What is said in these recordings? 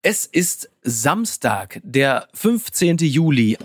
Es ist Samstag, der 15. Juli.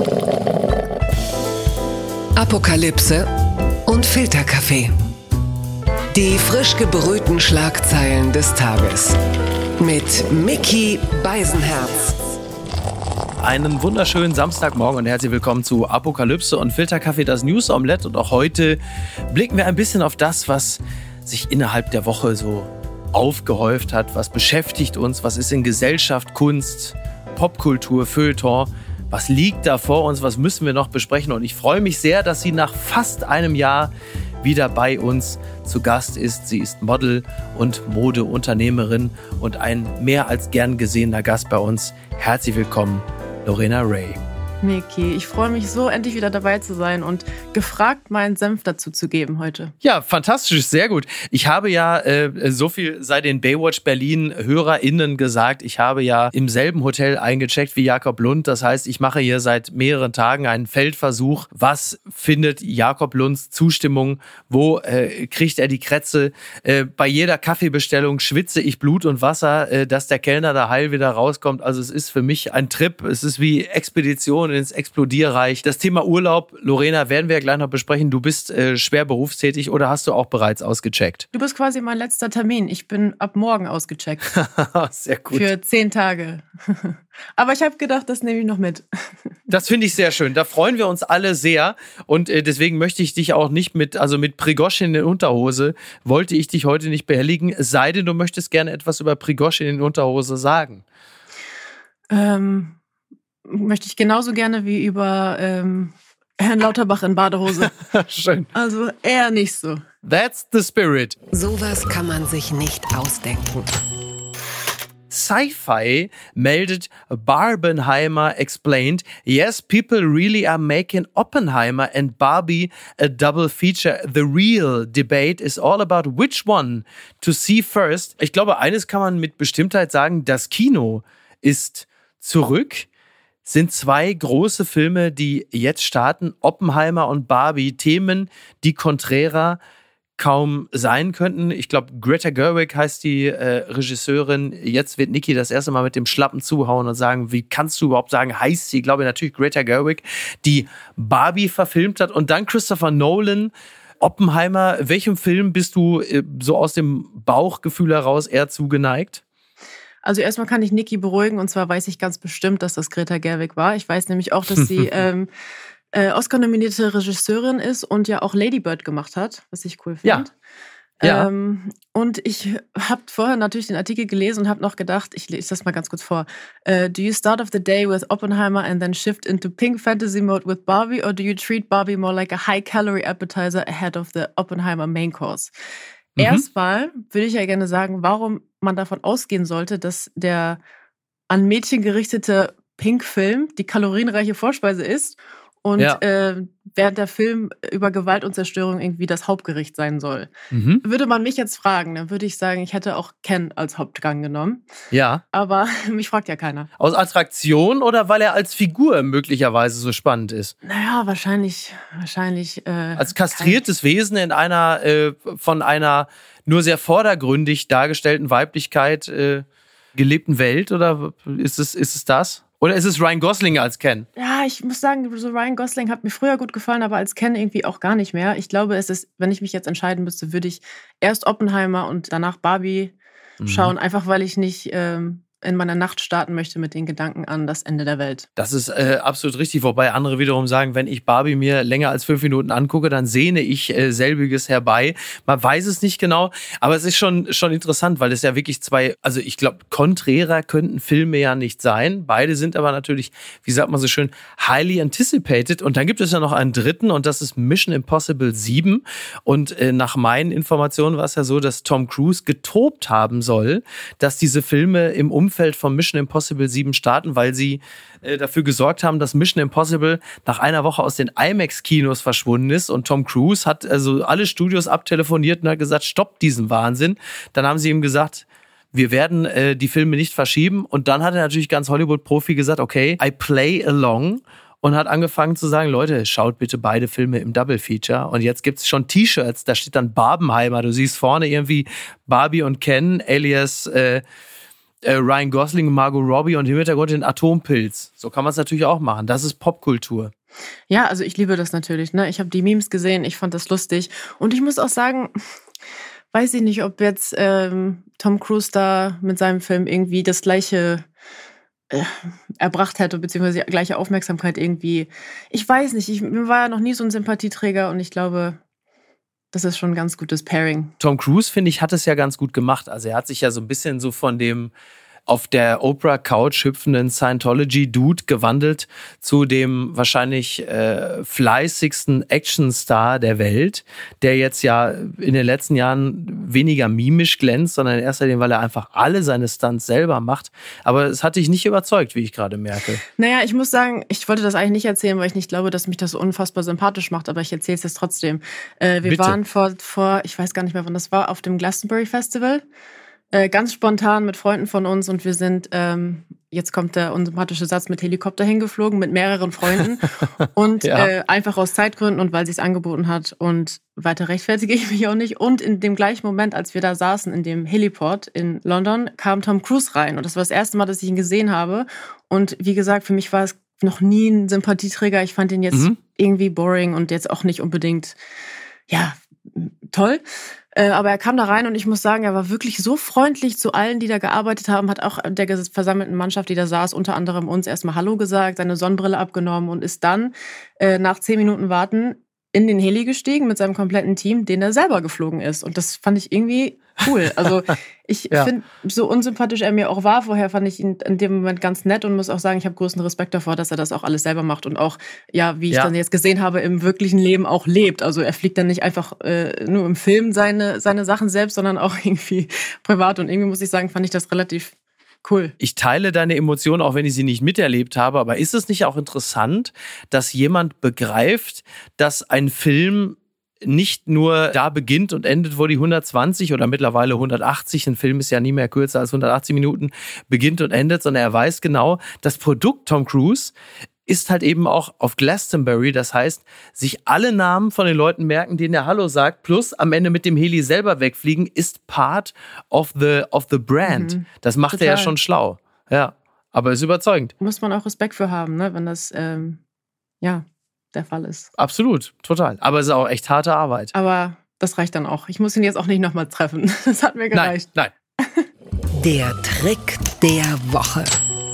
Apokalypse und Filterkaffee. Die frisch gebrühten Schlagzeilen des Tages. Mit Micky Beisenherz. Einen wunderschönen Samstagmorgen und herzlich willkommen zu Apokalypse und Filterkaffee, das News Omelette. Und auch heute blicken wir ein bisschen auf das, was sich innerhalb der Woche so aufgehäuft hat. Was beschäftigt uns? Was ist in Gesellschaft, Kunst, Popkultur, Feuilleton? Was liegt da vor uns? Was müssen wir noch besprechen? Und ich freue mich sehr, dass sie nach fast einem Jahr wieder bei uns zu Gast ist. Sie ist Model und Modeunternehmerin und ein mehr als gern gesehener Gast bei uns. Herzlich willkommen, Lorena Rae. Micky, ich freue mich so, endlich wieder dabei zu sein und gefragt, meinen Senf dazu zu geben heute. Ja, fantastisch, sehr gut. Ich habe ja so viel sei den Baywatch Berlin HörerInnen gesagt, ich habe ja im selben Hotel eingecheckt wie Jakob Lund. Das heißt, ich mache hier seit mehreren Tagen einen Feldversuch. Was findet Jakob Lunds Zustimmung? Wo kriegt er die Krätze? Bei jeder Kaffeebestellung schwitze ich Blut und Wasser, dass der Kellner da heil wieder rauskommt. Also es ist für mich ein Trip. Es ist wie Expedition ins Explodierreich. Das Thema Urlaub, Lorena, werden wir ja gleich noch besprechen. Du bist schwer berufstätig oder hast du auch bereits ausgecheckt? Du bist quasi mein letzter Termin. Ich bin ab morgen ausgecheckt. Sehr gut. Für 10 Tage. Aber ich habe gedacht, das nehme ich noch mit. Das finde ich sehr schön. Da freuen wir uns alle sehr. Und deswegen möchte ich dich auch nicht mit Prigozhin in der Unterhose, wollte ich dich heute nicht behelligen. Es sei denn, du möchtest gerne etwas über Prigozhin in der Unterhose sagen. Möchte ich genauso gerne wie über Herrn Lauterbach in Badehose. Schön. Also eher nicht so. That's the spirit. Sowas kann man sich nicht ausdenken. Sci-Fi meldet, Barbenheimer explained, yes, people really are making Oppenheimer and Barbie a double feature. The real debate is all about which one to see first. Ich glaube, eines kann man mit Bestimmtheit sagen, das Kino ist zurück. Sind zwei große Filme, die jetzt starten, Oppenheimer und Barbie, Themen, die konträrer kaum sein könnten. Ich glaube, Greta Gerwig heißt die Regisseurin. Jetzt wird Niki das erste Mal mit dem Schlappen zuhauen und sagen, wie kannst du überhaupt sagen, heißt sie? Ich glaube natürlich Greta Gerwig, die Barbie verfilmt hat. Und dann Christopher Nolan, Oppenheimer. Welchem Film bist du so aus dem Bauchgefühl heraus eher zugeneigt? Also erstmal kann ich Niki beruhigen und zwar weiß ich ganz bestimmt, dass das Greta Gerwig war. Ich weiß nämlich auch, dass sie Oscar-nominierte Regisseurin ist und ja auch Lady Bird gemacht hat, was ich cool finde. Ja. Und ich habe vorher natürlich den Artikel gelesen und habe noch gedacht, ich lese das mal ganz kurz vor. Do you start off the day with Oppenheimer and then shift into pink fantasy mode with Barbie or do you treat Barbie more like a high-calorie appetizer ahead of the Oppenheimer main course? Erstmal würde ich ja gerne sagen, warum man davon ausgehen sollte, dass der an Mädchen gerichtete Pink-Film die kalorienreiche Vorspeise ist und während der Film über Gewalt und Zerstörung irgendwie das Hauptgericht sein soll. Würde man mich jetzt fragen, dann würde ich sagen, ich hätte auch Ken als Hauptgang genommen. Ja. Aber mich fragt ja keiner. Aus Attraktion oder weil er als Figur möglicherweise so spannend ist? Naja, wahrscheinlich. Als kastriertes Wesen in einer von einer nur sehr vordergründig dargestellten Weiblichkeit gelebten Welt oder ist es das? Oder ist es Ryan Gosling als Ken? Ja, ich muss sagen, so Ryan Gosling hat mir früher gut gefallen, aber als Ken irgendwie auch gar nicht mehr. Ich glaube, es ist, wenn ich mich jetzt entscheiden müsste, würde ich erst Oppenheimer und danach Barbie schauen, einfach weil ich nicht in meiner Nacht starten möchte mit den Gedanken an das Ende der Welt. Das ist absolut richtig, wobei andere wiederum sagen, wenn ich Barbie mir länger als 5 Minuten angucke, dann sehne ich selbiges herbei. Man weiß es nicht genau, aber es ist schon interessant, weil es ja wirklich zwei, also ich glaube, konträrer könnten Filme ja nicht sein. Beide sind aber natürlich, wie sagt man so schön, highly anticipated. Und dann gibt es ja noch einen dritten und das ist Mission Impossible 7. Und nach meinen Informationen war es ja so, dass Tom Cruise getobt haben soll, dass diese Filme im Umfeld von Mission Impossible 7 starten, weil sie dafür gesorgt haben, dass Mission Impossible nach einer Woche aus den IMAX-Kinos verschwunden ist und Tom Cruise hat also alle Studios abtelefoniert und hat gesagt, stoppt diesen Wahnsinn. Dann haben sie ihm gesagt, wir werden die Filme nicht verschieben und dann hat er natürlich ganz Hollywood-Profi gesagt, okay, I play along und hat angefangen zu sagen, Leute, schaut bitte beide Filme im Double Feature. Und jetzt gibt's schon T-Shirts, da steht dann Barbenheimer. Du siehst vorne irgendwie Barbie und Ken, alias Ryan Gosling, Margot Robbie und im Hintergrund den Atompilz. So kann man es natürlich auch machen. Das ist Popkultur. Ja, also ich liebe das natürlich. Ne? Ich habe die Memes gesehen, ich fand das lustig. Und ich muss auch sagen, weiß ich nicht, ob jetzt Tom Cruise da mit seinem Film irgendwie das gleiche erbracht hätte, beziehungsweise die gleiche Aufmerksamkeit irgendwie. Ich weiß nicht, mir war ja noch nie so ein Sympathieträger und ich glaube, das ist schon ein ganz gutes Pairing. Tom Cruise, finde ich, hat es ja ganz gut gemacht. Also er hat sich ja so ein bisschen so von dem auf der Oprah-Couch hüpfenden Scientology-Dude gewandelt zu dem wahrscheinlich fleißigsten Actionstar der Welt, der jetzt ja in den letzten Jahren weniger mimisch glänzt, sondern in erster Linie, weil er einfach alle seine Stunts selber macht. Aber es hat dich nicht überzeugt, wie ich gerade merke. Naja, ich muss sagen, ich wollte das eigentlich nicht erzählen, weil ich nicht glaube, dass mich das so unfassbar sympathisch macht, aber ich erzähle es jetzt trotzdem. Wir waren vor, ich weiß gar nicht mehr, wann das war, auf dem Glastonbury Festival. Ganz spontan mit Freunden von uns und wir sind, jetzt kommt der unsympathische Satz, mit Helikopter hingeflogen, mit mehreren Freunden und ja. Einfach aus Zeitgründen und weil sie es angeboten hat und weiter rechtfertige ich mich auch nicht. Und in dem gleichen Moment, als wir da saßen, in dem Heliport in London, kam Tom Cruise rein und das war das erste Mal, dass ich ihn gesehen habe und wie gesagt, für mich war es noch nie ein Sympathieträger. Ich fand ihn jetzt irgendwie boring und jetzt auch nicht unbedingt, ja, toll. Aber er kam da rein und ich muss sagen, er war wirklich so freundlich zu allen, die da gearbeitet haben, hat auch der versammelten Mannschaft, die da saß, unter anderem uns erstmal Hallo gesagt, seine Sonnenbrille abgenommen und ist dann nach 10 Minuten Warten in den Heli gestiegen mit seinem kompletten Team, den er selber geflogen ist. Und das fand ich irgendwie cool. Also ich finde, so unsympathisch er mir auch war, vorher fand ich ihn in dem Moment ganz nett und muss auch sagen, ich habe großen Respekt davor, dass er das auch alles selber macht und auch, ja, wie ich dann jetzt gesehen habe, im wirklichen Leben auch lebt. Also er fliegt dann nicht einfach nur im Film seine Sachen selbst, sondern auch irgendwie privat. Und irgendwie muss ich sagen, fand ich das relativ cool. Ich teile deine Emotionen, auch wenn ich sie nicht miterlebt habe, aber ist es nicht auch interessant, dass jemand begreift, dass ein Film nicht nur da beginnt und endet, wo die 120 oder mittlerweile 180, ein Film ist ja nie mehr kürzer als 180 Minuten, beginnt und endet, sondern er weiß genau, das Produkt Tom Cruise ist halt eben auch auf Glastonbury, das heißt, sich alle Namen von den Leuten merken, denen er Hallo sagt, plus am Ende mit dem Heli selber wegfliegen, ist part of the brand. Das macht Total. Er ja schon schlau. Ja, aber ist überzeugend. Muss man auch Respekt für haben, ne, wenn das, der Fall ist. Absolut, total. Aber es ist auch echt harte Arbeit. Aber das reicht dann auch. Ich muss ihn jetzt auch nicht nochmal treffen. Das hat mir gereicht. Nein. Der Trick der Woche.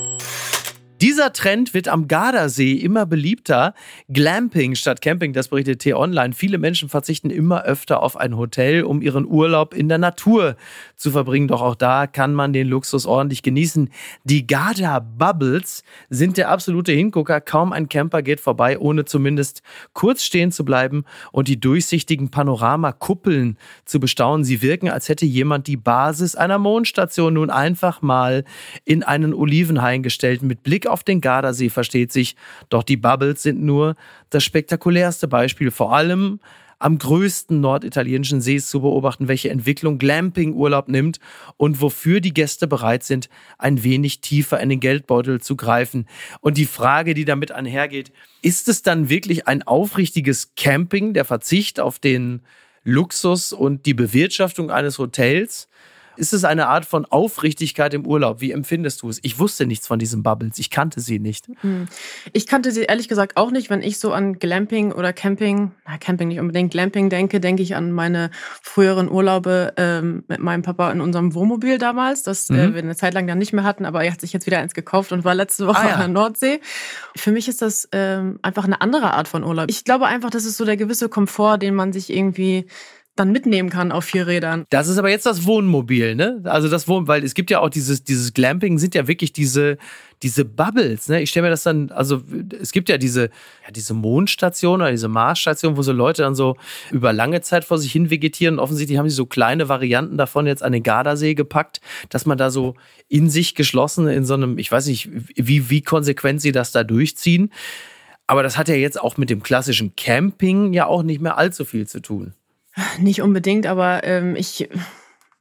Dieser Trend wird am Gardasee immer beliebter. Glamping statt Camping, das berichtet T-Online. Viele Menschen verzichten immer öfter auf ein Hotel, um ihren Urlaub in der Natur zu verbringen. Doch auch da kann man den Luxus ordentlich genießen. Die Garda Bubbles sind der absolute Hingucker. Kaum ein Camper geht vorbei, ohne zumindest kurz stehen zu bleiben und die durchsichtigen Panoramakuppeln zu bestaunen. Sie wirken, als hätte jemand die Basis einer Mondstation nun einfach mal in einen Olivenhain gestellt mit Blick auf den Gardasee, versteht sich. Doch die Bubbles sind nur das spektakulärste Beispiel. Vor allem am größten norditalienischen See ist zu beobachten, welche Entwicklung Glamping-Urlaub nimmt und wofür die Gäste bereit sind, ein wenig tiefer in den Geldbeutel zu greifen. Und die Frage, die damit einhergeht, ist es dann wirklich ein aufrichtiges Camping, der Verzicht auf den Luxus und die Bewirtschaftung eines Hotels? Ist es eine Art von Aufrichtigkeit im Urlaub? Wie empfindest du es? Ich wusste nichts von diesen Bubbles. Ich kannte sie nicht. Ich kannte sie ehrlich gesagt auch nicht. Wenn ich so an Glamping oder Camping nicht unbedingt, Glamping denke ich an meine früheren Urlaube mit meinem Papa in unserem Wohnmobil damals, das wir eine Zeit lang dann nicht mehr hatten, aber er hat sich jetzt wieder eins gekauft und war letzte Woche an der Nordsee. Für mich ist das einfach eine andere Art von Urlaub. Ich glaube einfach, das ist so der gewisse Komfort, den man sich irgendwie dann mitnehmen kann auf 4 Rädern. Das ist aber jetzt das Wohnmobil, ne? Also weil es gibt ja auch dieses Glamping, sind ja wirklich diese Bubbles, ne? Ich stelle mir das dann, also es gibt ja diese Mondstation oder diese Marsstation, wo so Leute dann so über lange Zeit vor sich hin vegetieren. Und offensichtlich haben sie so kleine Varianten davon jetzt an den Gardasee gepackt, dass man da so in sich geschlossen in so einem, ich weiß nicht, wie konsequent sie das da durchziehen. Aber das hat ja jetzt auch mit dem klassischen Camping ja auch nicht mehr allzu viel zu tun. Nicht unbedingt, aber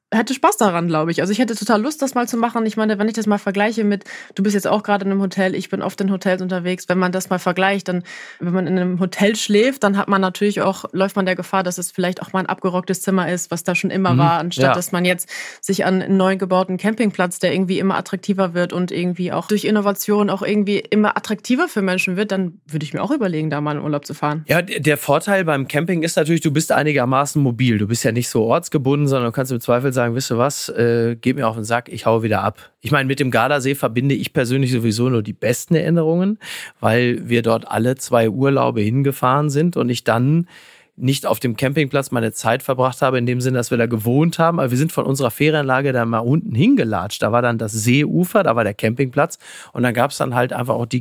hätte Spaß daran, glaube ich. Also ich hätte total Lust, das mal zu machen. Ich meine, wenn ich das mal vergleiche mit, du bist jetzt auch gerade in einem Hotel, ich bin oft in Hotels unterwegs. Wenn man das mal vergleicht, dann, wenn man in einem Hotel schläft, dann hat man natürlich auch, läuft man der Gefahr, dass es vielleicht auch mal ein abgerocktes Zimmer ist, was da schon immer war, anstatt dass man jetzt sich an einen neu gebauten Campingplatz, der irgendwie immer attraktiver wird und irgendwie auch durch Innovation auch irgendwie immer attraktiver für Menschen wird, dann würde ich mir auch überlegen, da mal in Urlaub zu fahren. Ja, der Vorteil beim Camping ist natürlich, du bist einigermaßen mobil. Du bist ja nicht so ortsgebunden, sondern du kannst im Zweifel sagen, wisst ihr was, geht mir auf den Sack, ich hau wieder ab. Ich meine, mit dem Gardasee verbinde ich persönlich sowieso nur die besten Erinnerungen, weil wir dort alle 2 Urlaube hingefahren sind und ich dann nicht auf dem Campingplatz meine Zeit verbracht habe, in dem Sinne, dass wir da gewohnt haben. Aber wir sind von unserer Ferienanlage da mal unten hingelatscht. Da war dann das Seeufer, da war der Campingplatz. Und dann gab es dann halt einfach auch die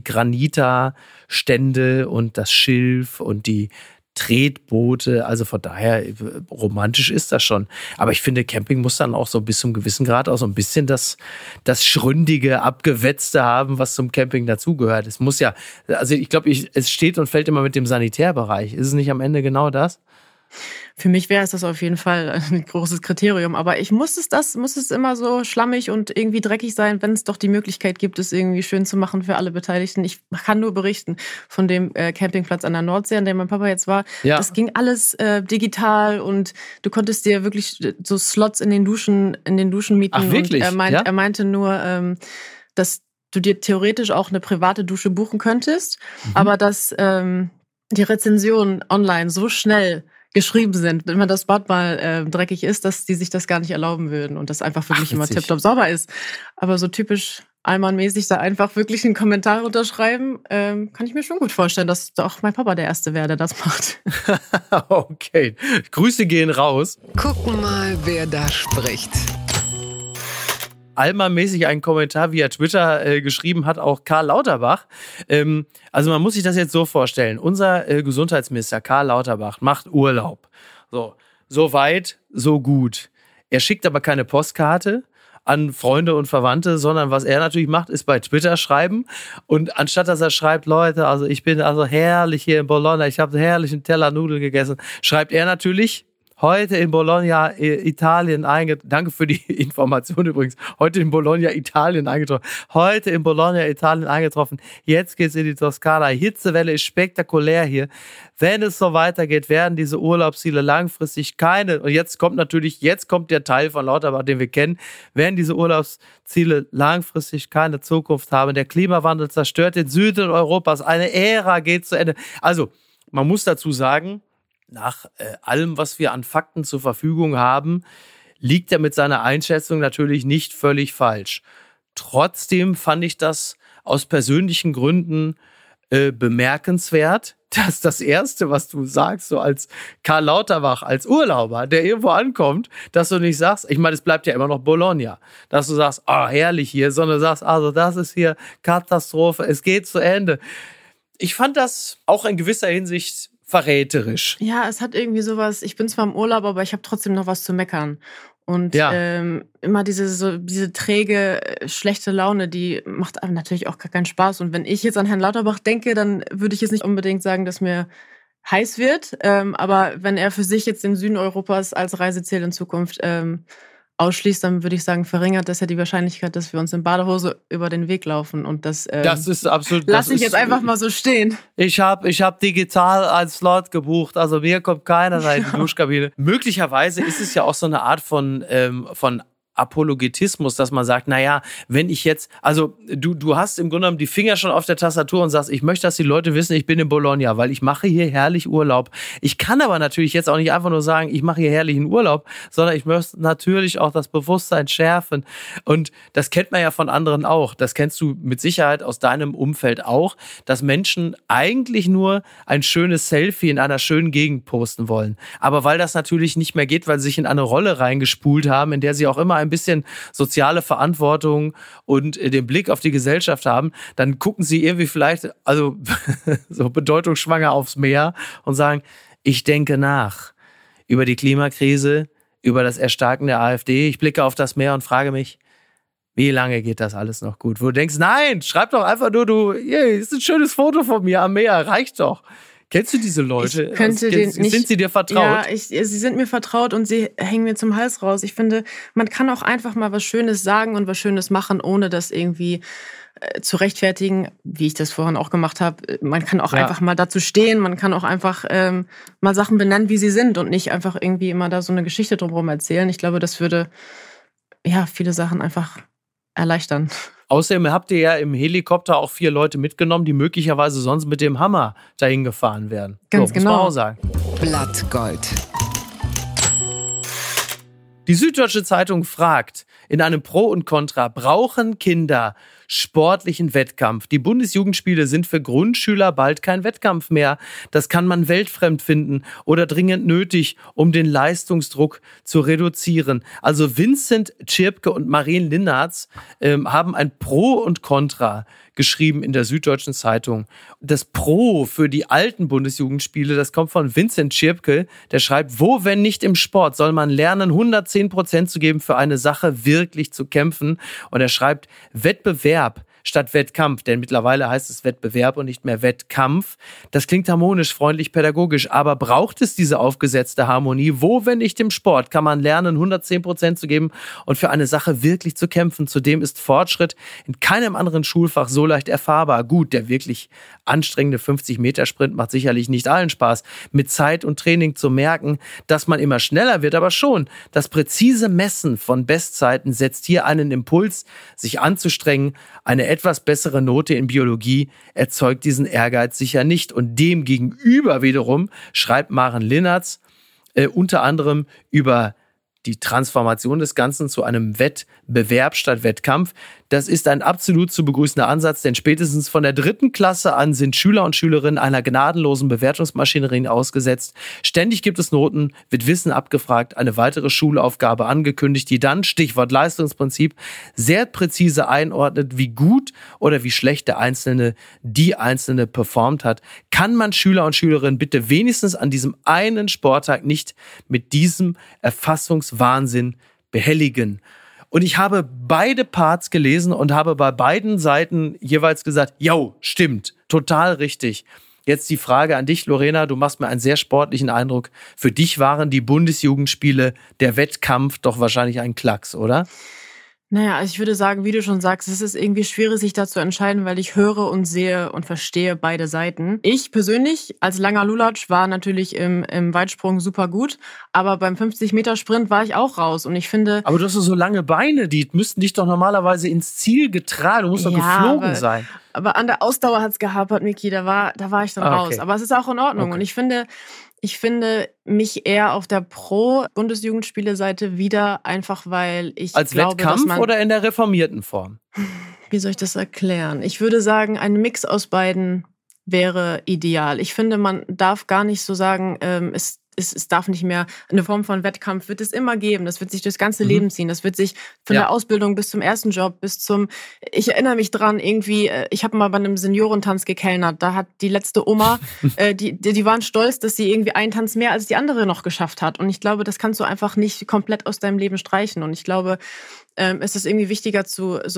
Granita-Stände und das Schilf und die Tretboote. Also von daher, romantisch ist das schon. Aber ich finde, Camping muss dann auch so bis zum gewissen Grad auch so ein bisschen das Schründige, Abgewetzte haben, was zum Camping dazugehört. Es muss ja, also ich glaube, es steht und fällt immer mit dem Sanitärbereich. Ist es nicht am Ende genau das? Für mich wäre es das auf jeden Fall ein großes Kriterium. Aber muss es immer so schlammig und irgendwie dreckig sein, wenn es doch die Möglichkeit gibt, es irgendwie schön zu machen für alle Beteiligten. Ich kann nur berichten von dem Campingplatz an der Nordsee, an dem mein Papa jetzt war. Ja. Das ging alles digital und du konntest dir wirklich so Slots in den Duschen mieten. Ach, wirklich? Und er meinte nur, dass du dir theoretisch auch eine private Dusche buchen könntest, aber dass die Rezensionen online so schnell geschrieben sind, wenn man das Bad mal dreckig ist, dass die sich das gar nicht erlauben würden und das einfach wirklich immer tipptopp sauber ist. Aber so typisch Allmann-mäßig da einfach wirklich einen Kommentar unterschreiben, kann ich mir schon gut vorstellen, dass auch mein Papa der Erste wäre, der das macht. Okay, Grüße gehen raus. Gucken mal, wer da spricht. Allmann-mäßig einen Kommentar via Twitter geschrieben hat, auch Karl Lauterbach. Also man muss sich das jetzt so vorstellen. Unser Gesundheitsminister Karl Lauterbach macht Urlaub. So weit, so gut. Er schickt aber keine Postkarte an Freunde und Verwandte, sondern was er natürlich macht, ist bei Twitter schreiben. Und anstatt dass er schreibt, Leute, also ich bin also herrlich hier in Bologna, ich habe einen herrlichen Teller Nudeln gegessen, schreibt er natürlich: Heute in Bologna, Italien eingetroffen. Danke für die Information übrigens. Heute in Bologna, Italien eingetroffen. Heute in Bologna, Italien eingetroffen. Jetzt geht's in die Toskana. Hitzewelle ist spektakulär hier. Wenn es so weitergeht, werden diese Urlaubsziele langfristig keine, und jetzt kommt der Teil von Lauterbach, den wir kennen, werden diese Urlaubsziele langfristig keine Zukunft haben. Der Klimawandel zerstört den Süden Europas. Eine Ära geht zu Ende. Also, man muss dazu sagen, nach allem, was wir an Fakten zur Verfügung haben, liegt er mit seiner Einschätzung natürlich nicht völlig falsch. Trotzdem fand ich das aus persönlichen Gründen bemerkenswert, dass das Erste, was du sagst, so als Karl Lauterbach, als Urlauber, der irgendwo ankommt, dass du nicht sagst, ich meine, es bleibt ja immer noch Bologna, dass du sagst, oh, herrlich hier, sondern sagst, also das ist hier Katastrophe, es geht zu Ende. Ich fand das auch in gewisser Hinsicht verräterisch. Ja, es hat irgendwie sowas, ich bin zwar im Urlaub, aber ich habe trotzdem noch was zu meckern. Und immer diese träge, schlechte Laune, die macht einem natürlich auch gar keinen Spaß. Und wenn ich jetzt an Herrn Lauterbach denke, dann würde ich jetzt nicht unbedingt sagen, dass mir heiß wird. Aber wenn er für sich jetzt den Süden Europas als Reiseziel in Zukunft ausschließt, dann würde ich sagen, verringert das ja die Wahrscheinlichkeit, dass wir uns in Badehose über den Weg laufen. Und das ist absolut. Lass ich jetzt einfach mal so stehen. Ich hab digital einen Slot gebucht, also mir kommt keiner rein in die Duschkabine. Möglicherweise ist es ja auch so eine Art von Apologetismus, dass man sagt, naja, wenn ich jetzt, also du hast im Grunde genommen die Finger schon auf der Tastatur und sagst, ich möchte, dass die Leute wissen, ich bin in Bologna, weil ich mache hier herrlich Urlaub. Ich kann aber natürlich jetzt auch nicht einfach nur sagen, ich mache hier herrlichen Urlaub, sondern ich möchte natürlich auch das Bewusstsein schärfen. Und das kennt man ja von anderen auch. Das kennst du mit Sicherheit aus deinem Umfeld auch, dass Menschen eigentlich nur ein schönes Selfie in einer schönen Gegend posten wollen. Aber weil das natürlich nicht mehr geht, weil sie sich in eine Rolle reingespult haben, in der sie auch immer ein bisschen soziale Verantwortung und den Blick auf die Gesellschaft haben, dann gucken sie irgendwie vielleicht, also so bedeutungsschwanger aufs Meer und sagen, ich denke nach über die Klimakrise, über das Erstarken der AfD. Ich blicke auf das Meer und frage mich, wie lange geht das alles noch gut? Wo du denkst, nein, schreib doch einfach nur, ist ein schönes Foto von mir am Meer, reicht doch. Kennst du diese Leute? Ich könnte den nicht, sind sie dir vertraut? Ja, sie sind mir vertraut und sie hängen mir zum Hals raus. Ich finde, man kann auch einfach mal was Schönes sagen und was Schönes machen, ohne das irgendwie zu rechtfertigen, wie ich das vorhin auch gemacht habe. Man kann auch einfach mal dazu stehen, man kann auch einfach mal Sachen benennen, wie sie sind und nicht einfach irgendwie immer da so eine Geschichte drumherum erzählen. Ich glaube, das würde viele Sachen einfach erleichtern. Außerdem habt ihr ja im Helikopter auch 4 Leute mitgenommen, die möglicherweise sonst mit dem Hammer dahin gefahren wären. Ganz genau. Muss man auch sagen. Blattgold. Die Süddeutsche Zeitung fragt, in einem Pro und Contra, brauchen Kinder sportlichen Wettkampf? Die Bundesjugendspiele sind für Grundschüler bald kein Wettkampf mehr. Das kann man weltfremd finden oder dringend nötig, um den Leistungsdruck zu reduzieren. Also Vincent Tschirpke und Marien Linartz haben ein Pro und Contra geschrieben in der Süddeutschen Zeitung. Das Pro für die alten Bundesjugendspiele, das kommt von Vincent Tschirpke, der schreibt, wo, wenn nicht im Sport, soll man lernen, 110% zu geben, für eine Sache wirklich zu kämpfen. Und er schreibt, Wettbewerb statt Wettkampf, denn mittlerweile heißt es Wettbewerb und nicht mehr Wettkampf. Das klingt harmonisch, freundlich, pädagogisch, aber braucht es diese aufgesetzte Harmonie? Wo, wenn nicht im Sport, kann man lernen, 110% zu geben und für eine Sache wirklich zu kämpfen? Zudem ist Fortschritt in keinem anderen Schulfach so leicht erfahrbar. Gut, der wirklich anstrengende 50-Meter-Sprint macht sicherlich nicht allen Spaß. Mit Zeit und Training zu merken, dass man immer schneller wird, aber schon. Das präzise Messen von Bestzeiten setzt hier einen Impuls, sich anzustrengen. Eine etwas bessere Note in Biologie erzeugt diesen Ehrgeiz sicher nicht. Und dem gegenüber wiederum schreibt Maren Linartz unter anderem über die Transformation des Ganzen zu einem Wettbewerb statt Wettkampf. Das ist ein absolut zu begrüßender Ansatz, denn spätestens von der 3. Klasse an sind Schüler und Schülerinnen einer gnadenlosen Bewertungsmaschinerie ausgesetzt. Ständig gibt es Noten, wird Wissen abgefragt, eine weitere Schulaufgabe angekündigt, die dann, Stichwort Leistungsprinzip, sehr präzise einordnet, wie gut oder wie schlecht der Einzelne, die Einzelne performt hat. Kann man Schüler und Schülerinnen bitte wenigstens an diesem einen Sporttag nicht mit diesem Erfassungswahnsinn behelligen? Und ich habe beide Parts gelesen und habe bei beiden Seiten jeweils gesagt, jo, stimmt, total richtig. Jetzt die Frage an dich, Lorena, du machst mir einen sehr sportlichen Eindruck. Für dich waren die Bundesjugendspiele, der Wettkampf doch wahrscheinlich ein Klacks, oder? Naja, also ich würde sagen, wie du schon sagst, es ist irgendwie schwierig, sich da zu entscheiden, weil ich höre und sehe und verstehe beide Seiten. Ich persönlich als langer Lulatsch war natürlich im Weitsprung super gut, aber beim 50-Meter-Sprint war ich auch raus und ich finde... Aber du hast doch so lange Beine, die müssten dich doch normalerweise ins Ziel getragen, du musst doch geflogen sein. Aber an der Ausdauer hat's gehapert, Miki, da war ich dann raus. Aber es ist auch in Ordnung und ich finde mich eher auf der Pro-Bundesjugendspiele-Seite wieder, einfach weil ich als glaube, Wettkampf dass man... oder in der reformierten Form? Wie soll ich das erklären? Ich würde sagen, ein Mix aus beiden wäre ideal. Ich finde, man darf gar nicht so sagen, es darf nicht mehr eine Form von Wettkampf, wird es immer geben. Das wird sich durchs ganze Leben ziehen. Das wird sich von der Ausbildung bis zum ersten Job, ich erinnere mich dran, irgendwie, ich habe mal bei einem Seniorentanz gekellnert. Da hat die letzte Oma, die waren stolz, dass sie irgendwie einen Tanz mehr als die andere noch geschafft hat. Und ich glaube, das kannst du einfach nicht komplett aus deinem Leben streichen. Und ich glaube, es ist irgendwie wichtiger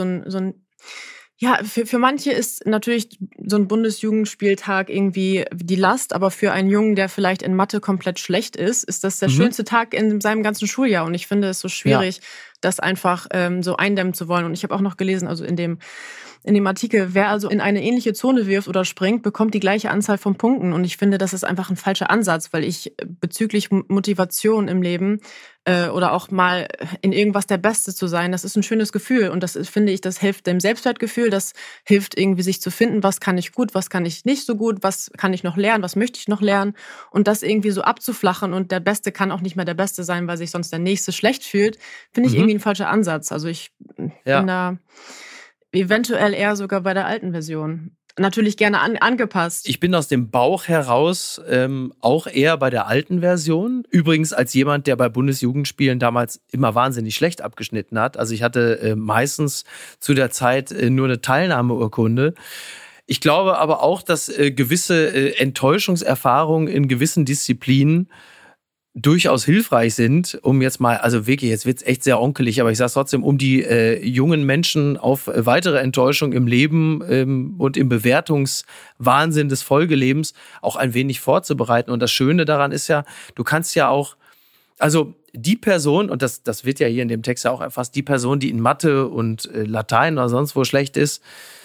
für manche ist natürlich so ein Bundesjugendspieltag irgendwie die Last, aber für einen Jungen, der vielleicht in Mathe komplett schlecht ist das der schönste Tag in seinem ganzen Schuljahr. Und ich finde es so schwierig, das einfach so eindämmen zu wollen. Und ich habe auch noch gelesen, also in dem Artikel, wer also in eine ähnliche Zone wirft oder springt, bekommt die gleiche Anzahl von Punkten. Und ich finde, das ist einfach ein falscher Ansatz, weil ich bezüglich Motivation im Leben oder auch mal in irgendwas der Beste zu sein, das ist ein schönes Gefühl. Und das finde ich, das hilft dem Selbstwertgefühl, das hilft irgendwie sich zu finden, was kann ich gut, was kann ich nicht so gut, was kann ich noch lernen, was möchte ich noch lernen. Und das irgendwie so abzuflachen und der Beste kann auch nicht mehr der Beste sein, weil sich sonst der Nächste schlecht fühlt, finde ich irgendwie ein falscher Ansatz. Also ich bin da eventuell eher sogar bei der alten Version. Natürlich gerne angepasst. Ich bin aus dem Bauch heraus auch eher bei der alten Version. Übrigens als jemand, der bei Bundesjugendspielen damals immer wahnsinnig schlecht abgeschnitten hat. Also ich hatte meistens zu der Zeit nur eine Teilnahmeurkunde. Ich glaube aber auch, dass gewisse Enttäuschungserfahrungen in gewissen Disziplinen durchaus hilfreich sind, um jetzt mal, also wirklich, jetzt wird's echt sehr onkelig, aber ich sage trotzdem, um die jungen Menschen auf weitere Enttäuschung im Leben und im Bewertungswahnsinn des Folgelebens auch ein wenig vorzubereiten. Und das Schöne daran ist ja, du kannst ja auch, also die Person, und das wird ja hier in dem Text ja auch erfasst, die Person, die in Mathe und Latein oder sonst wo schlecht ist,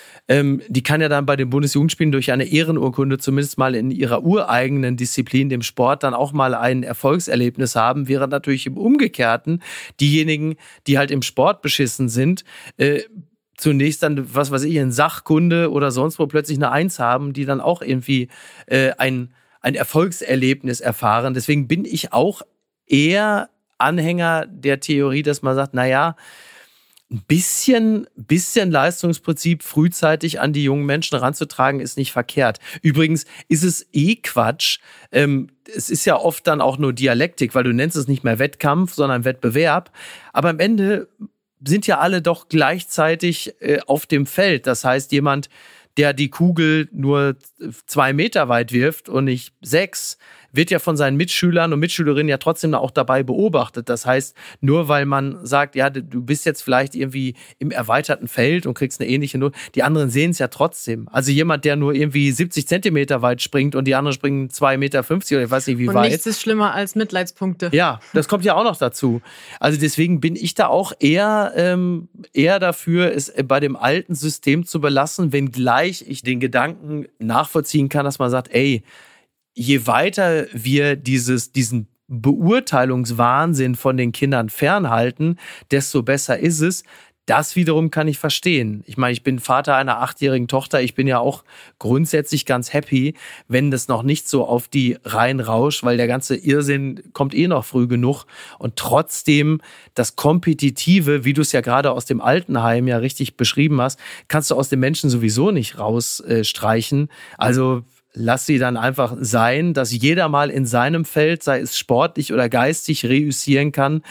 die kann ja dann bei den Bundesjugendspielen durch eine Ehrenurkunde zumindest mal in ihrer ureigenen Disziplin, dem Sport, dann auch mal ein Erfolgserlebnis haben, während natürlich im Umgekehrten diejenigen, die halt im Sport beschissen sind, zunächst dann, was weiß ich, in Sachkunde oder sonst wo plötzlich eine Eins haben, die dann auch irgendwie ein Erfolgserlebnis erfahren. Deswegen bin ich auch eher Anhänger der Theorie, dass man sagt, naja, ein bisschen Leistungsprinzip frühzeitig an die jungen Menschen ranzutragen, ist nicht verkehrt. Übrigens ist es Quatsch. Es ist ja oft dann auch nur Dialektik, weil du nennst es nicht mehr Wettkampf, sondern Wettbewerb. Aber am Ende sind ja alle doch gleichzeitig auf dem Feld. Das heißt, jemand, der die Kugel nur 2 Meter weit wirft und nicht 6, wird ja von seinen Mitschülern und Mitschülerinnen ja trotzdem auch dabei beobachtet. Das heißt, nur weil man sagt, ja, du bist jetzt vielleicht irgendwie im erweiterten Feld und kriegst eine ähnliche Note, die anderen sehen es ja trotzdem. Also jemand, der nur irgendwie 70 Zentimeter weit springt und die anderen springen 2,50 Meter oder ich weiß nicht wie weit. Und nichts ist schlimmer als Mitleidspunkte. Ja, das kommt ja auch noch dazu. Also deswegen bin ich da auch eher dafür, es bei dem alten System zu belassen, wenngleich ich den Gedanken nachvollziehen kann, dass man sagt, ey, je weiter wir diesen Beurteilungswahnsinn von den Kindern fernhalten, desto besser ist es. Das wiederum kann ich verstehen. Ich meine, ich bin Vater einer 8-jährigen Tochter. Ich bin ja auch grundsätzlich ganz happy, wenn das noch nicht so auf die Reihen rauscht, weil der ganze Irrsinn kommt noch früh genug. Und trotzdem das Kompetitive, wie du es ja gerade aus dem Altenheim ja richtig beschrieben hast, kannst du aus den Menschen sowieso nicht rausstreichen. Also lass sie dann einfach sein, dass jeder mal in seinem Feld, sei es sportlich oder geistig, reüssieren kann.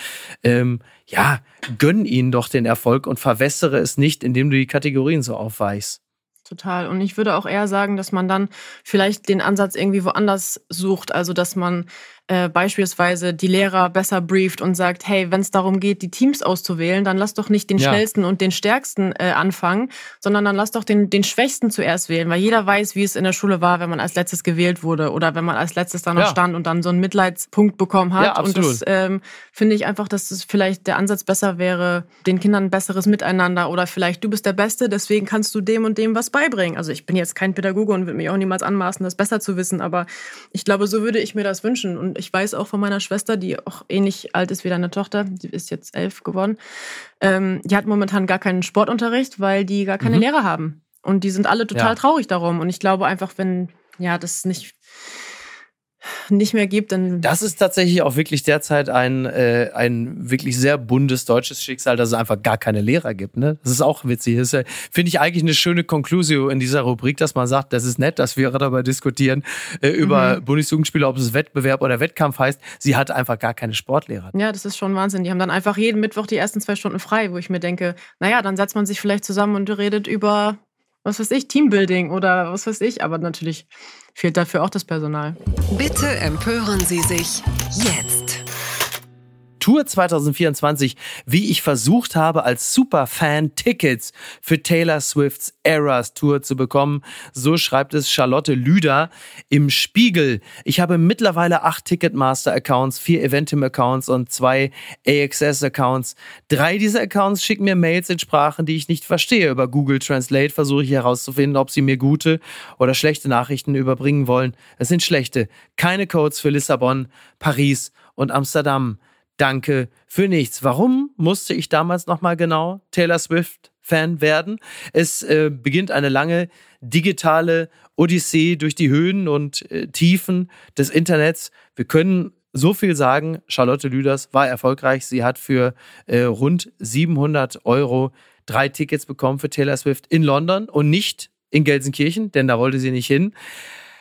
Gönn ihnen doch den Erfolg und verwässere es nicht, indem du die Kategorien so aufweichst. Total. Und ich würde auch eher sagen, dass man dann vielleicht den Ansatz irgendwie woanders sucht. Also, dass man beispielsweise die Lehrer besser brieft und sagt, hey, wenn es darum geht, die Teams auszuwählen, dann lass doch nicht den schnellsten und den stärksten anfangen, sondern dann lass doch den schwächsten zuerst wählen, weil jeder weiß, wie es in der Schule war, wenn man als letztes gewählt wurde oder wenn man als letztes da noch stand und dann so einen Mitleidspunkt bekommen hat. Ja, absolut. Und das finde ich einfach, dass es vielleicht der Ansatz besser wäre, den Kindern ein besseres Miteinander oder vielleicht du bist der Beste, deswegen kannst du dem und dem was beibringen. Also ich bin jetzt kein Pädagoge und würde mich auch niemals anmaßen, das besser zu wissen, aber ich glaube, so würde ich mir das wünschen. Und ich weiß auch von meiner Schwester, die auch ähnlich alt ist wie deine Tochter, die ist jetzt 11 geworden, die hat momentan gar keinen Sportunterricht, weil die gar keine Lehrer haben. Und die sind alle total traurig darum. Und ich glaube einfach, wenn das nicht mehr gibt, dann... Das ist tatsächlich auch wirklich derzeit ein wirklich sehr buntes deutsches Schicksal, dass es einfach gar keine Lehrer gibt. Ne? Das ist auch witzig. Das finde ich eigentlich eine schöne Conclusio in dieser Rubrik, dass man sagt, das ist nett, dass wir darüber diskutieren, über Bundesjugendspieler, ob es Wettbewerb oder Wettkampf heißt. Sie hat einfach gar keine Sportlehrer. Ja, das ist schon Wahnsinn. Die haben dann einfach jeden Mittwoch die ersten 2 Stunden frei, wo ich mir denke, naja, dann setzt man sich vielleicht zusammen und redet über, was weiß ich, Teambuilding oder was weiß ich. Aber natürlich fehlt dafür auch das Personal. Bitte empören Sie sich jetzt. Tour 2024, wie ich versucht habe, als Superfan Tickets für Taylor Swifts Eras Tour zu bekommen. So schreibt es Charlotte Lüder im Spiegel. Ich habe mittlerweile 8 Ticketmaster-Accounts, 4 Eventim-Accounts und 2 AXS-Accounts. 3 dieser Accounts schicken mir Mails in Sprachen, die ich nicht verstehe. Über Google Translate versuche ich herauszufinden, ob sie mir gute oder schlechte Nachrichten überbringen wollen. Es sind schlechte. Keine Codes für Lissabon, Paris und Amsterdam. Danke für nichts. Warum musste ich damals nochmal genau Taylor Swift-Fan werden? Es beginnt eine lange digitale Odyssee durch die Höhen und Tiefen des Internets. Wir können so viel sagen, Charlotte Lüders war erfolgreich. Sie hat für rund 700 € 3 Tickets bekommen für Taylor Swift in London und nicht in Gelsenkirchen, denn da wollte sie nicht hin.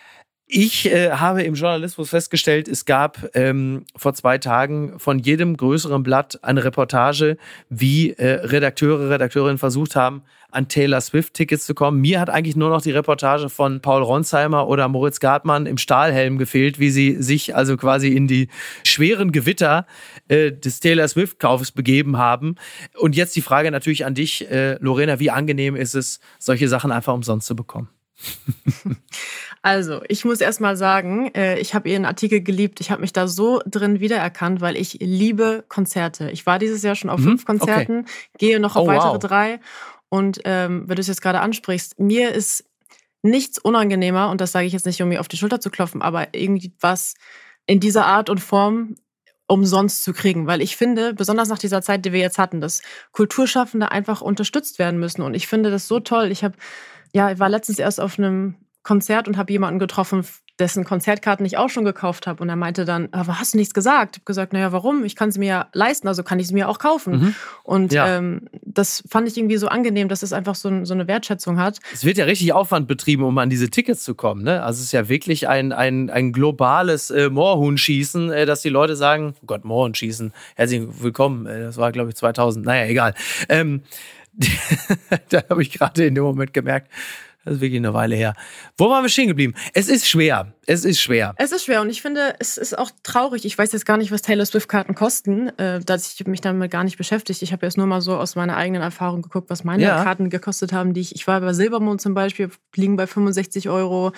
Ich habe im Journalismus festgestellt, es gab vor 2 Tagen von jedem größeren Blatt eine Reportage, wie Redakteurinnen versucht haben, an Taylor Swift-Tickets zu kommen. Mir hat eigentlich nur noch die Reportage von Paul Ronsheimer oder Moritz Gartmann im Stahlhelm gefehlt, wie sie sich also quasi in die schweren Gewitter des Taylor Swift-Kaufes begeben haben. Und jetzt die Frage natürlich an dich, Lorena, wie angenehm ist es, solche Sachen einfach umsonst zu bekommen? Also, ich muss erst mal sagen, ich habe Ihren Artikel geliebt. Ich habe mich da so drin wiedererkannt, weil ich liebe Konzerte. Ich war dieses Jahr schon auf 5 Konzerten, gehe noch auf weitere 3. Und wenn du es jetzt gerade ansprichst, mir ist nichts unangenehmer, und das sage ich jetzt nicht, um mir auf die Schulter zu klopfen, aber irgendwie was in dieser Art und Form umsonst zu kriegen. Weil ich finde, besonders nach dieser Zeit, die wir jetzt hatten, dass Kulturschaffende einfach unterstützt werden müssen. Und ich finde das so toll. Ich war letztens erst auf einem Konzert und habe jemanden getroffen, dessen Konzertkarten ich auch schon gekauft habe. Und er meinte dann, aber hast du nichts gesagt? Ich habe gesagt, naja, warum? Ich kann sie mir ja leisten, also kann ich sie mir auch kaufen. Und das fand ich irgendwie so angenehm, dass es einfach so eine Wertschätzung hat. Es wird ja richtig Aufwand betrieben, um an diese Tickets zu kommen. Ne? Also es ist ja wirklich ein globales Moorhuhn-Schießen, dass die Leute sagen, oh Gott, Moorhuhn-Schießen, herzlich willkommen. Das war, glaube ich, 2000. Naja, egal. Da habe ich gerade in dem Moment gemerkt, das ist wirklich eine Weile her. Wo waren wir stehen geblieben? Es ist schwer. Es ist schwer und ich finde, es ist auch traurig. Ich weiß jetzt gar nicht, was Taylor Swift-Karten kosten, dass ich mich damit gar nicht beschäftigt. Ich habe jetzt nur mal so aus meiner eigenen Erfahrung geguckt, was meine Karten gekostet haben. Ich war bei Silbermond zum Beispiel, liegen bei 65 €.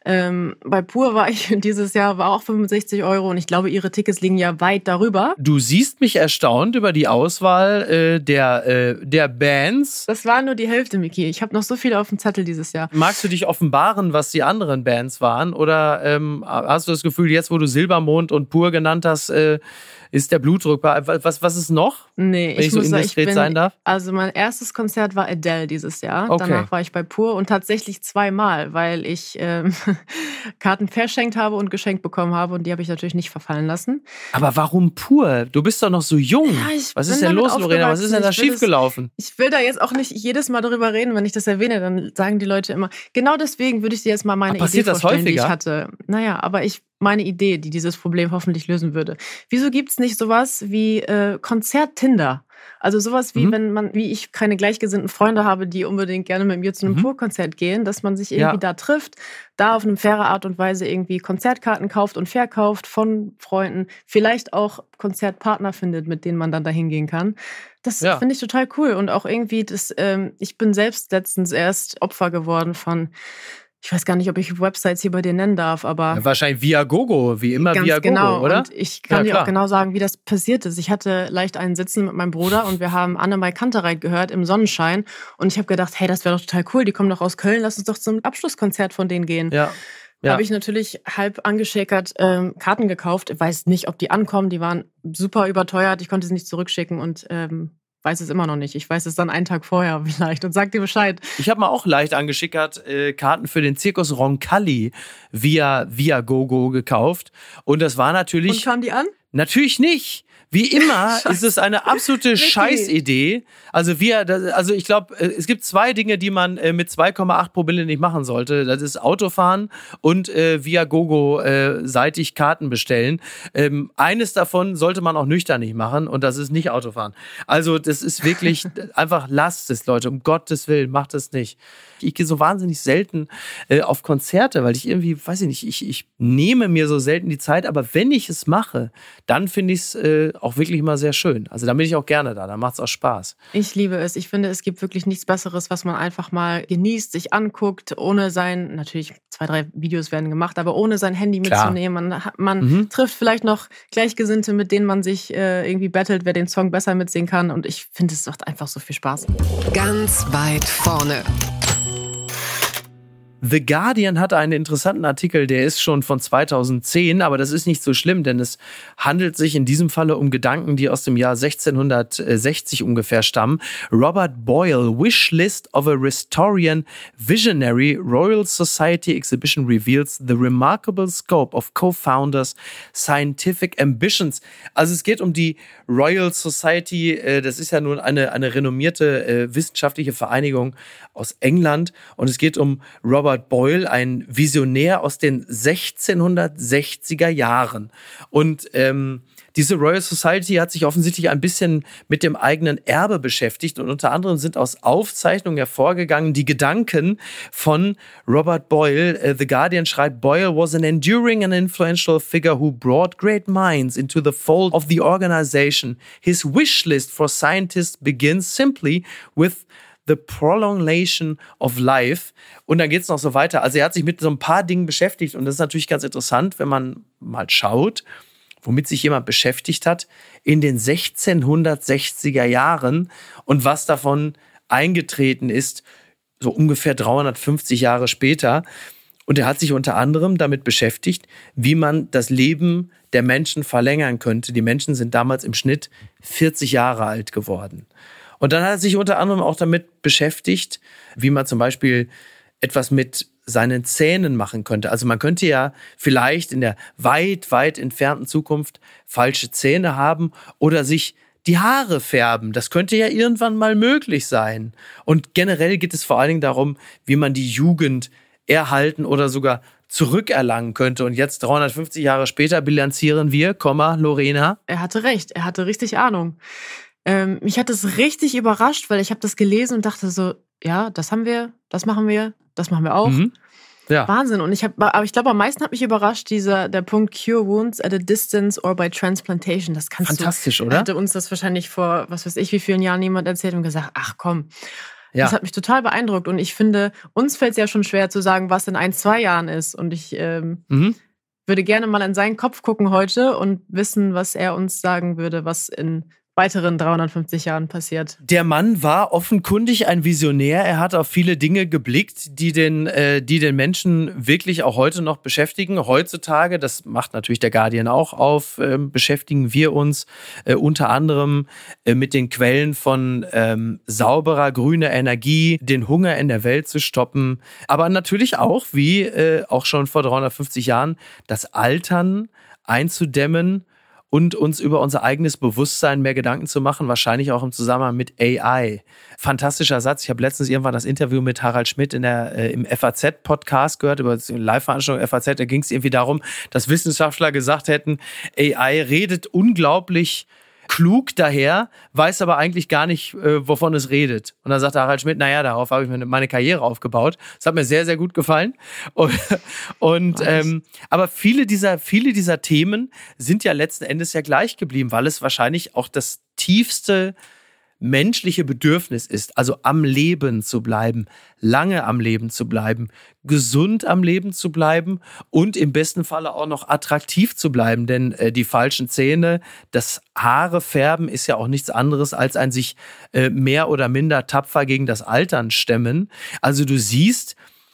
Bei Pur war ich dieses Jahr, war auch 65 € und ich glaube, ihre Tickets liegen ja weit darüber. Du siehst mich erstaunt über die Auswahl der Bands. Das war nur die Hälfte, Miki. Ich habe noch so viele auf dem Zettel dieses Jahr. Magst du dich offenbaren, was die anderen Bands waren? Oder hast du das Gefühl, jetzt wo du Silbermond und Pur genannt hast, ist der Blutdruck bei, was ist noch? Nee, wenn ich so indiskret sein darf? Also mein erstes Konzert war Adele dieses Jahr. Okay. Danach war ich bei Pur und tatsächlich 2-mal, weil ich Karten verschenkt habe und geschenkt bekommen habe und die habe ich natürlich nicht verfallen lassen. Aber warum Pur? Du bist doch noch so jung. Ja, was ist denn los, Lorena? Was ist denn da schiefgelaufen? Ich will da jetzt auch nicht jedes Mal darüber reden, wenn ich das erwähne, dann sagen die Leute immer, genau deswegen würde ich dir jetzt mal meine Idee vorstellen, die ich hatte. Naja, aber meine Idee, die dieses Problem hoffentlich lösen würde. Wieso gibt's nicht sowas wie Konzert-Tinder? Also sowas wie, wie ich keine gleichgesinnten Freunde habe, die unbedingt gerne mit mir zu einem Pur-Konzert gehen, dass man sich irgendwie da trifft, da auf eine faire Art und Weise irgendwie Konzertkarten kauft und verkauft von Freunden, vielleicht auch Konzertpartner findet, mit denen man dann dahin gehen kann. Das finde ich total cool und auch irgendwie, ich bin selbst letztens erst Opfer geworden von, ich weiß gar nicht, ob ich Websites hier bei dir nennen darf, aber... Ja, wahrscheinlich Viagogo, wie immer Viagogo, genau, oder? Und ich kann dir auch genau sagen, wie das passiert ist. Ich hatte leicht einen Sitzen mit meinem Bruder und wir haben Annemai Kantereit gehört im Sonnenschein und ich habe gedacht, hey, das wäre doch total cool, die kommen doch aus Köln, lass uns doch zum Abschlusskonzert von denen gehen. Ja. Habe ich natürlich halb angeschäkert Karten gekauft. Ich weiß nicht, ob die ankommen, die waren super überteuert, ich konnte sie nicht zurückschicken und... weiß es immer noch nicht. Ich weiß es dann einen Tag vorher vielleicht und sag dir Bescheid. Ich habe mal auch leicht angeschickert Karten für den Zirkus Roncalli via Viagogo gekauft. Und das war natürlich... Und kamen die an? Natürlich nicht. Wie immer ist es eine absolute Scheißidee. Also ich glaube, es gibt 2 Dinge, die man mit 2,8 Promille nicht machen sollte. Das ist Autofahren und Viagogo seitig Karten bestellen. Eines davon sollte man auch nüchtern nicht machen und das ist nicht Autofahren. Also das ist wirklich einfach, lasst es, Leute, um Gottes Willen, macht es nicht. Ich gehe so wahnsinnig selten auf Konzerte, weil ich irgendwie, weiß ich nicht, ich nehme mir so selten die Zeit, aber wenn ich es mache, dann finde ich es auch wirklich mal sehr schön. Also da bin ich auch gerne da macht es auch Spaß. Ich liebe es. Ich finde, es gibt wirklich nichts Besseres, was man einfach mal genießt, sich anguckt, ohne natürlich 2, 3 Videos werden gemacht, aber ohne sein Handy mitzunehmen. Man trifft vielleicht noch Gleichgesinnte, mit denen man sich irgendwie battelt, wer den Song besser mitsingen kann und ich finde, es macht einfach so viel Spaß. Ganz weit vorne. The Guardian hatte einen interessanten Artikel, der ist schon von 2010, aber das ist nicht so schlimm, denn es handelt sich in diesem Falle um Gedanken, die aus dem Jahr 1660 ungefähr stammen. Robert Boyle, Wishlist of a Ristorian Visionary, Royal Society Exhibition reveals the remarkable scope of co-founders' scientific ambitions. Also es geht um die Royal Society, das ist ja nun eine renommierte wissenschaftliche Vereinigung aus England und es geht um Robert Robert Boyle ein Visionär aus den 1660er Jahren. Und diese Royal Society hat sich offensichtlich ein bisschen mit dem eigenen Erbe beschäftigt und unter anderem sind aus Aufzeichnungen hervorgegangen die Gedanken von Robert Boyle. The Guardian schreibt, Boyle was an enduring and influential figure who brought great minds into the fold of the organization. His wish list for scientists begins simply with the prolongation of life. Und dann geht es noch so weiter. Also er hat sich mit so ein paar Dingen beschäftigt und das ist natürlich ganz interessant, wenn man mal schaut, womit sich jemand beschäftigt hat in den 1660er Jahren und was davon eingetreten ist, so ungefähr 350 Jahre später. Und er hat sich unter anderem damit beschäftigt, wie man das Leben der Menschen verlängern könnte. Die Menschen sind damals im Schnitt 40 Jahre alt geworden. Und dann hat er sich unter anderem auch damit beschäftigt, wie man zum Beispiel etwas mit seinen Zähnen machen könnte. Also man könnte ja vielleicht in der weit, weit entfernten Zukunft falsche Zähne haben oder sich die Haare färben. Das könnte ja irgendwann mal möglich sein. Und generell geht es vor allen Dingen darum, wie man die Jugend erhalten oder sogar zurückerlangen könnte. Und jetzt 350 Jahre später bilanzieren wir, Lorena. Er hatte recht, er hatte richtig Ahnung. Mich hat es richtig überrascht, weil ich habe das gelesen und dachte so, ja, das haben wir, das machen wir auch. Mhm. Ja. Wahnsinn. Und aber ich glaube, am meisten hat mich überrascht der Punkt Cure Wounds at a Distance or by Transplantation. Das kannst fantastisch, oder? Hätte uns das wahrscheinlich vor, was weiß ich, wie vielen Jahren jemand erzählt und gesagt, ach komm. Ja. Das hat mich total beeindruckt. Und ich finde, uns fällt es ja schon schwer zu sagen, was in 1-2 Jahren ist. Und ich würde gerne mal in seinen Kopf gucken heute und wissen, was er uns sagen würde, was in weiteren 350 Jahren passiert. Der Mann war offenkundig ein Visionär. Er hat auf viele Dinge geblickt, die den Menschen wirklich auch heute noch beschäftigen. Heutzutage, das macht natürlich der Guardian auch auf, beschäftigen wir uns unter anderem mit den Quellen von sauberer grüner Energie, den Hunger in der Welt zu stoppen. Aber natürlich auch, wie auch schon vor 350 Jahren, das Altern einzudämmen und uns über unser eigenes Bewusstsein mehr Gedanken zu machen, wahrscheinlich auch im Zusammenhang mit AI. Fantastischer Satz. Ich habe letztens irgendwann das Interview mit Harald Schmidt im FAZ-Podcast gehört, über die Live-Veranstaltung FAZ. Da ging es irgendwie darum, dass Wissenschaftler gesagt hätten, AI redet unglaublich klug daher, weiß aber eigentlich gar nicht, wovon es redet. Und dann sagt Harald Schmidt, naja, darauf habe ich mir meine Karriere aufgebaut. Das hat mir sehr, sehr gut gefallen. Aber viele dieser Themen sind ja letzten Endes ja gleich geblieben, weil es wahrscheinlich auch das tiefste menschliche Bedürfnis ist, also am Leben zu bleiben, lange am Leben zu bleiben, gesund am Leben zu bleiben und im besten Falle auch noch attraktiv zu bleiben, denn die falschen Zähne, das Haare färben ist ja auch nichts anderes als ein sich mehr oder minder tapfer gegen das Altern stemmen. Also du siehst,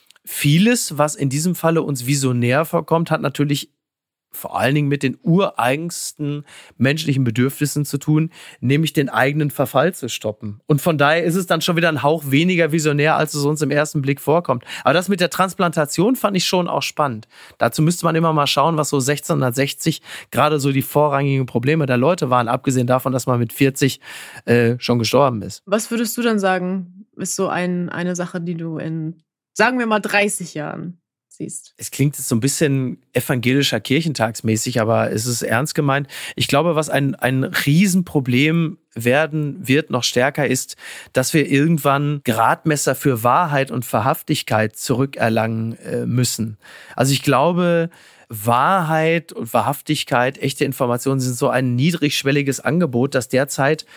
vieles, was in diesem Falle uns visionär vorkommt, hat natürlich vor allen Dingen mit den ureigensten menschlichen Bedürfnissen zu tun, nämlich den eigenen Verfall zu stoppen. Und von daher ist es dann schon wieder ein Hauch weniger visionär, als es uns im ersten Blick vorkommt. Aber das mit der Transplantation fand ich schon auch spannend. Dazu müsste man immer mal schauen, was so 1660 gerade so die vorrangigen Probleme der Leute waren, abgesehen davon, dass man mit 40 schon gestorben ist. Was würdest du dann sagen, ist so eine Sache, die du in, sagen wir mal, 30 Jahren siehst? Es klingt jetzt so ein bisschen evangelischer Kirchentagsmäßig, aber es ist ernst gemeint. Ich glaube, was ein Riesenproblem werden wird, noch stärker ist, dass wir irgendwann Gradmesser für Wahrheit und Wahrhaftigkeit zurückerlangen müssen. Also ich glaube, Wahrheit und Wahrhaftigkeit, echte Informationen sind so ein niedrigschwelliges Angebot, dass derzeit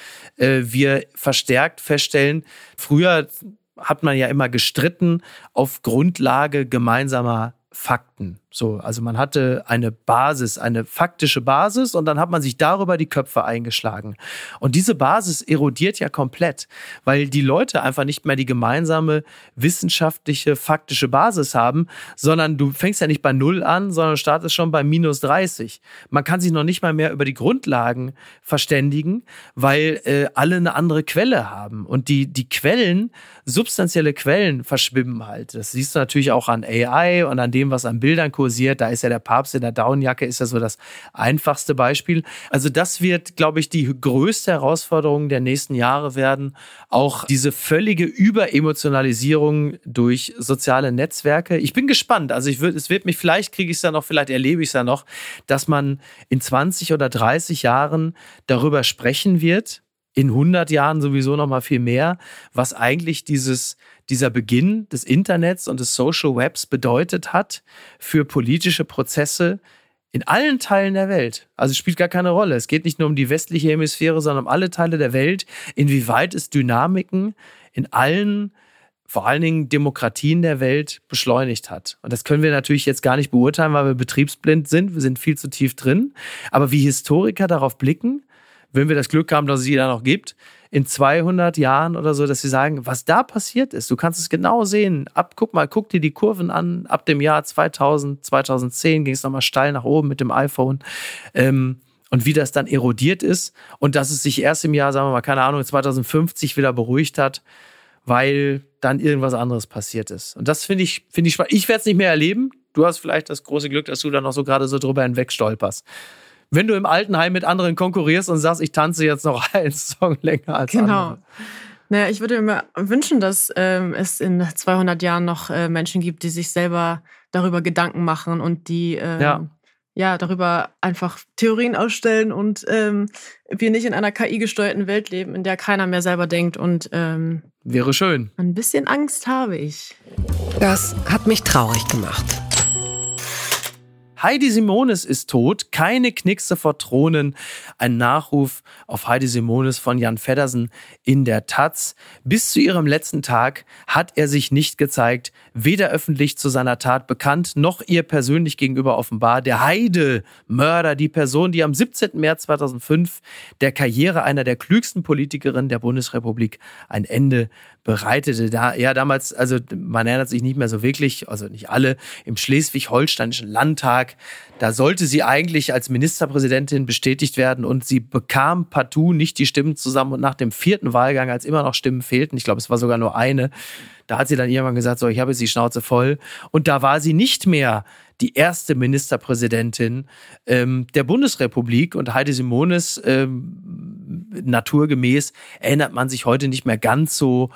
wir verstärkt feststellen, früher hat man ja immer gestritten auf Grundlage gemeinsamer Fakten. So, also man hatte eine Basis, eine faktische Basis und dann hat man sich darüber die Köpfe eingeschlagen. Und diese Basis erodiert ja komplett, weil die Leute einfach nicht mehr die gemeinsame wissenschaftliche, faktische Basis haben, sondern du fängst ja nicht bei 0 an, sondern startest schon bei -30. Man kann sich noch nicht mal mehr über die Grundlagen verständigen, weil alle eine andere Quelle haben. Und die Quellen, substanzielle Quellen verschwimmen halt. Das siehst du natürlich auch an AI und an dem, was an Bildern kursiert. Da ist ja der Papst in der Daunenjacke, ist ja so das einfachste Beispiel. Also das wird, glaube ich, die größte Herausforderung der nächsten Jahre werden. Auch diese völlige Überemotionalisierung durch soziale Netzwerke. Ich bin gespannt. Also vielleicht kriege ich es ja noch, vielleicht erlebe ich es ja noch, dass man in 20 oder 30 Jahren darüber sprechen wird, in 100 Jahren sowieso noch mal viel mehr, was eigentlich dieser Beginn des Internets und des Social Webs bedeutet hat für politische Prozesse in allen Teilen der Welt. Also es spielt gar keine Rolle. Es geht nicht nur um die westliche Hemisphäre, sondern um alle Teile der Welt. Inwieweit es Dynamiken in allen, vor allen Dingen Demokratien der Welt beschleunigt hat. Und das können wir natürlich jetzt gar nicht beurteilen, weil wir betriebsblind sind. Wir sind viel zu tief drin. Aber wie Historiker darauf blicken, wenn wir das Glück haben, dass es sie da noch gibt, in 200 Jahren oder so, dass sie sagen, was da passiert ist. Du kannst es genau sehen. Guck dir die Kurven an. Ab dem Jahr 2000, 2010 ging es nochmal steil nach oben mit dem iPhone. Und wie das dann erodiert ist. Und dass es sich erst im Jahr, sagen wir mal, keine Ahnung, 2050 wieder beruhigt hat, weil dann irgendwas anderes passiert ist. Und das finde ich spannend. Ich werde es nicht mehr erleben. Du hast vielleicht das große Glück, dass du da noch so gerade so drüber hinweg stolperst. Wenn du im Altenheim mit anderen konkurrierst und sagst, ich tanze jetzt noch einen Song länger als andere. Naja, ich würde mir wünschen, dass es in 200 Jahren noch Menschen gibt, die sich selber darüber Gedanken machen und die darüber einfach Theorien ausstellen und wir nicht in einer KI-gesteuerten Welt leben, in der keiner mehr selber denkt. Und wäre schön. Ein bisschen Angst habe ich. Das hat mich traurig gemacht. Heidi Simonis ist tot, keine Knickse vor Thronen. Ein Nachruf auf Heidi Simonis von Jan Feddersen in der Taz. Bis zu ihrem letzten Tag hat er sich nicht gezeigt, weder öffentlich zu seiner Tat bekannt, noch ihr persönlich gegenüber offenbar. Der Heide-Mörder, die Person, die am 17. März 2005 der Karriere einer der klügsten Politikerinnen der Bundesrepublik ein Ende bereitete. Damals, also man erinnert sich nicht mehr so wirklich, also nicht alle, im Schleswig-Holsteinischen Landtag. Da sollte sie eigentlich als Ministerpräsidentin bestätigt werden und sie bekam partout nicht die Stimmen zusammen. Und nach dem 4. Wahlgang, als immer noch Stimmen fehlten, ich glaube, es war sogar nur eine, da hat sie dann irgendwann gesagt, so, ich habe jetzt die Schnauze voll. Und da war sie nicht mehr die erste Ministerpräsidentin der Bundesrepublik. Und Heidi Simonis, naturgemäß, erinnert man sich heute nicht mehr ganz so,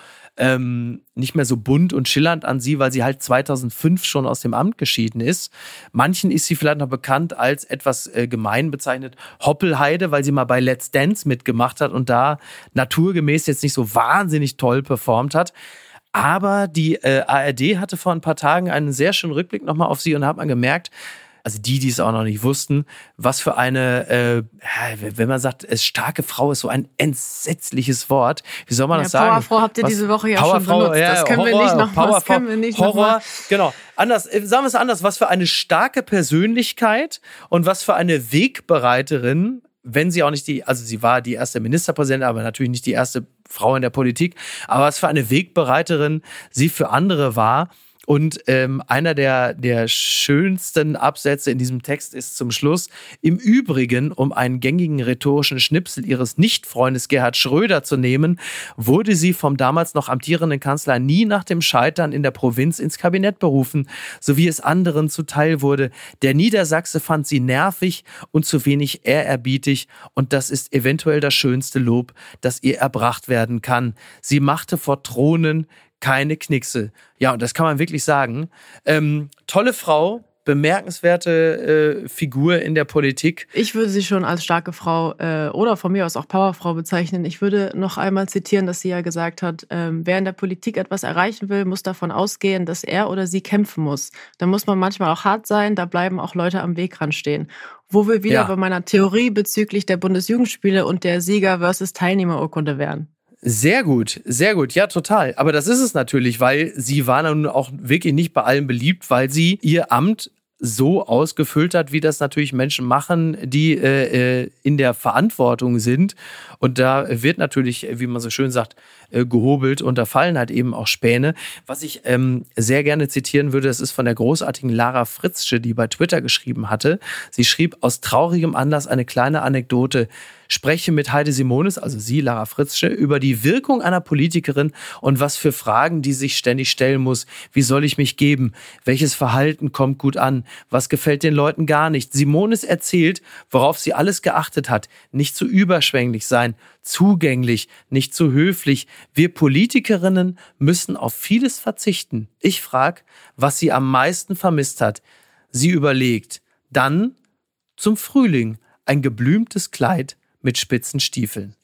nicht mehr so bunt und schillernd an sie, weil sie halt 2005 schon aus dem Amt geschieden ist. Manchen ist sie vielleicht noch bekannt als etwas gemein bezeichnet Hoppelheide, weil sie mal bei Let's Dance mitgemacht hat und da naturgemäß jetzt nicht so wahnsinnig toll performt hat. Aber die ARD hatte vor ein paar Tagen einen sehr schönen Rückblick nochmal auf sie und da hat man gemerkt, also die es auch noch nicht wussten, was für eine, wenn man sagt, starke Frau ist so ein entsetzliches Wort. Wie soll man das sagen? Powerfrau habt ihr diese Woche ja schon benutzt. Das können wir nicht noch Horror, genau. Anders, sagen wir es anders, was für eine starke Persönlichkeit und was für eine Wegbereiterin, wenn sie auch nicht sie war die erste Ministerpräsidentin, aber natürlich nicht die erste Frau in der Politik, aber was für eine Wegbereiterin sie für andere war. Und einer der schönsten Absätze in diesem Text ist zum Schluss: Im Übrigen, um einen gängigen rhetorischen Schnipsel ihres Nicht-Freundes Gerhard Schröder zu nehmen, wurde sie vom damals noch amtierenden Kanzler nie nach dem Scheitern in der Provinz ins Kabinett berufen, so wie es anderen zuteil wurde. Der Niedersachse fand sie nervig und zu wenig ehrerbietig und das ist eventuell das schönste Lob, das ihr erbracht werden kann. Sie machte vor Thronen keine Knickse. Ja, und das kann man wirklich sagen. Tolle Frau, bemerkenswerte Figur in der Politik. Ich würde sie schon als starke Frau oder von mir aus auch Powerfrau bezeichnen. Ich würde noch einmal zitieren, dass sie ja gesagt hat, wer in der Politik etwas erreichen will, muss davon ausgehen, dass er oder sie kämpfen muss. Da muss man manchmal auch hart sein, da bleiben auch Leute am Wegrand stehen. Wo wir wieder bei meiner Theorie bezüglich der Bundesjugendspiele und der Sieger versus Teilnehmerurkunde wären. Sehr gut, ja, total. Aber das ist es natürlich, weil sie war nun auch wirklich nicht bei allen beliebt, weil sie ihr Amt so ausgefüllt hat, wie das natürlich Menschen machen, die in der Verantwortung sind Und da wird natürlich, wie man so schön sagt, gehobelt und da fallen halt eben auch Späne. Was ich sehr gerne zitieren würde, das ist von der großartigen Lara Fritzsche, die bei Twitter geschrieben hatte. Sie schrieb, aus traurigem Anlass eine kleine Anekdote. Spreche mit Heide Simonis, also sie, Lara Fritzsche, über die Wirkung einer Politikerin und was für Fragen die sich ständig stellen muss. Wie soll ich mich geben? Welches Verhalten kommt gut an? Was gefällt den Leuten gar nicht? Simonis erzählt, worauf sie alles geachtet hat. Nicht zu überschwänglich sein, zugänglich, nicht zu höflich. Wir Politikerinnen müssen auf vieles verzichten. Ich frage, was sie am meisten vermisst hat. Sie überlegt, dann zum Frühling ein geblümtes Kleid mit spitzen Stiefeln.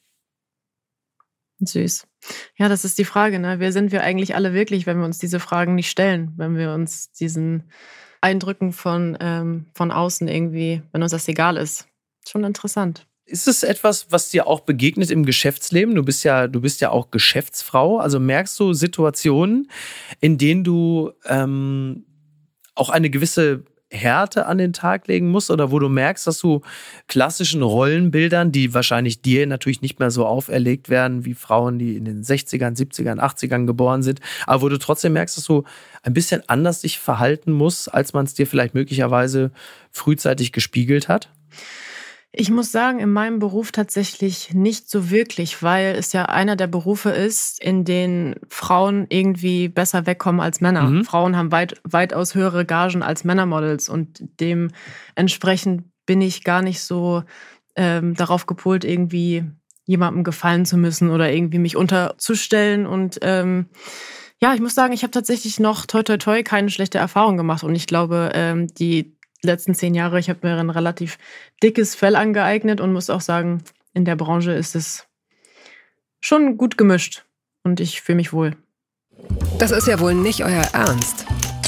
Süß. Ja, das ist die Frage, ne? Wer sind wir eigentlich alle wirklich, wenn wir uns diese Fragen nicht stellen? Wenn wir uns diesen Eindrücken von außen irgendwie, wenn uns das egal ist. Schon interessant. Ist es etwas, was dir auch begegnet im Geschäftsleben? Du bist ja auch Geschäftsfrau. Also merkst du Situationen, in denen du auch eine gewisse Härte an den Tag legen musst oder wo du merkst, dass du klassischen Rollenbildern, die wahrscheinlich dir natürlich nicht mehr so auferlegt werden wie Frauen, die in den 60ern, 70ern, 80ern geboren sind, aber wo du trotzdem merkst, dass du ein bisschen anders dich verhalten musst, als man es dir vielleicht möglicherweise frühzeitig gespiegelt hat? Ich muss sagen, in meinem Beruf tatsächlich nicht so wirklich, weil es ja einer der Berufe ist, in denen Frauen irgendwie besser wegkommen als Männer. Mhm. Frauen haben weitaus höhere Gagen als Männermodels und dementsprechend bin ich gar nicht so darauf gepolt, irgendwie jemandem gefallen zu müssen oder irgendwie mich unterzustellen. Und ja, ich muss sagen, ich habe tatsächlich noch toi toi toi keine schlechte Erfahrung gemacht und ich glaube, die letzten 10 Jahre, ich habe mir ein relativ dickes Fell angeeignet und muss auch sagen, in der Branche ist es schon gut gemischt und ich fühle mich wohl. Das ist ja wohl nicht euer Ernst.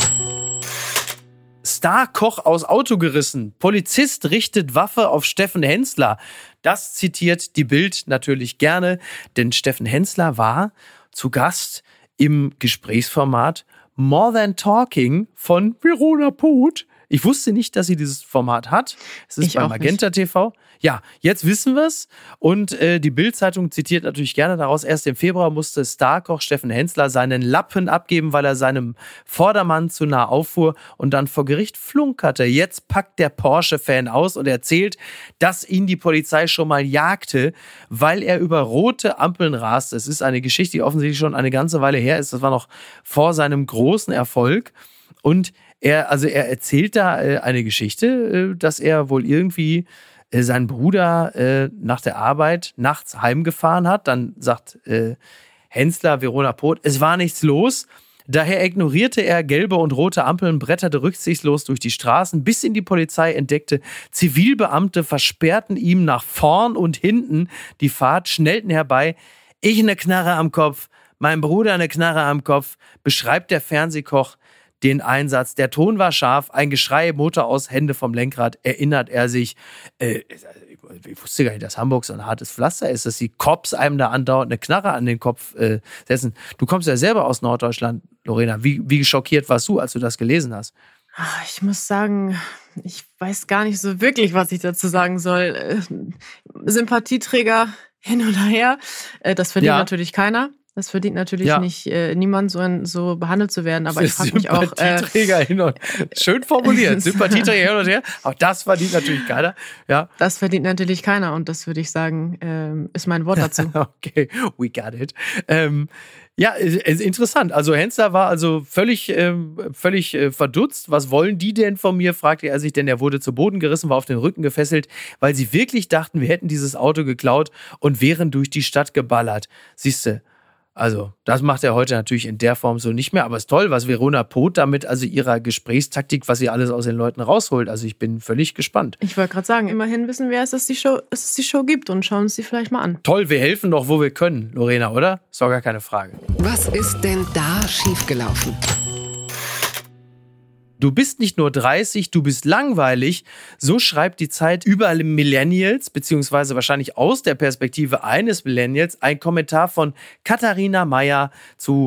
Star-Koch aus Auto gerissen. Polizist richtet Waffe auf Steffen Hensler. Das zitiert die Bild natürlich gerne, denn Steffen Hensler war zu Gast im Gesprächsformat More Than Talking von Verona Poth. Ich wusste nicht, dass sie dieses Format hat. Es ist bei Magenta TV. Ja, jetzt wissen wir es. Und die Bild-Zeitung zitiert natürlich gerne daraus. Erst im Februar musste Starkoch Steffen Hensler seinen Lappen abgeben, weil er seinem Vordermann zu nah auffuhr und dann vor Gericht flunkerte. Jetzt packt der Porsche-Fan aus und erzählt, dass ihn die Polizei schon mal jagte, weil er über rote Ampeln raste. Es ist eine Geschichte, die offensichtlich schon eine ganze Weile her ist. Das war noch vor seinem großen Erfolg. Und er erzählt da eine Geschichte, dass er wohl irgendwie seinen Bruder nach der Arbeit nachts heimgefahren hat. Dann sagt Hensler, Verona Poth, es war nichts los. Daher ignorierte er gelbe und rote Ampeln, bretterte rücksichtslos durch die Straßen, bis ihn die Polizei entdeckte. Zivilbeamte versperrten ihm nach vorn und hinten die Fahrt, schnellten herbei. Ich eine Knarre am Kopf, mein Bruder eine Knarre am Kopf, beschreibt der Fernsehkoch den Einsatz. Der Ton war scharf, ein Geschrei, Motor aus, Hände vom Lenkrad, erinnert er sich. Ich wusste gar nicht, dass Hamburg so ein hartes Pflaster ist, dass die Cops einem da andauernd eine Knarre an den Kopf setzen. Du kommst ja selber aus Norddeutschland, Lorena. Wie schockiert warst du, als du das gelesen hast? Ich muss sagen, ich weiß gar nicht so wirklich, was ich dazu sagen soll. Sympathieträger hin oder her, das verdient natürlich keiner. Das verdient natürlich nicht niemand, so behandelt zu werden. Aber ich frage mich auch. Sympathieträger hin und schön formuliert. Sympathieträger hin und her. Auch das verdient natürlich keiner. Ja. Das verdient natürlich keiner. Und das würde ich sagen, ist mein Wort dazu. Okay, we got it. Ja, ist interessant. Also Hensler war also völlig verdutzt. Was wollen die denn von mir, fragte er sich, denn er wurde zu Boden gerissen, war auf den Rücken gefesselt, weil sie wirklich dachten, wir hätten dieses Auto geklaut und wären durch die Stadt geballert. Siehste. Also, das macht er heute natürlich in der Form so nicht mehr. Aber es ist toll, was Verona Poth damit, also ihrer Gesprächstaktik, was sie alles aus den Leuten rausholt. Also, ich bin völlig gespannt. Ich wollte gerade sagen, immerhin wissen wir, dass es die Show gibt und schauen uns die vielleicht mal an. Toll, wir helfen doch, wo wir können, Lorena, oder? Ist doch gar keine Frage. Was ist denn da schiefgelaufen? Du bist nicht nur 30, du bist langweilig. So schreibt die Zeit über Millennials, beziehungsweise wahrscheinlich aus der Perspektive eines Millennials, ein Kommentar von Katharina Mayer zu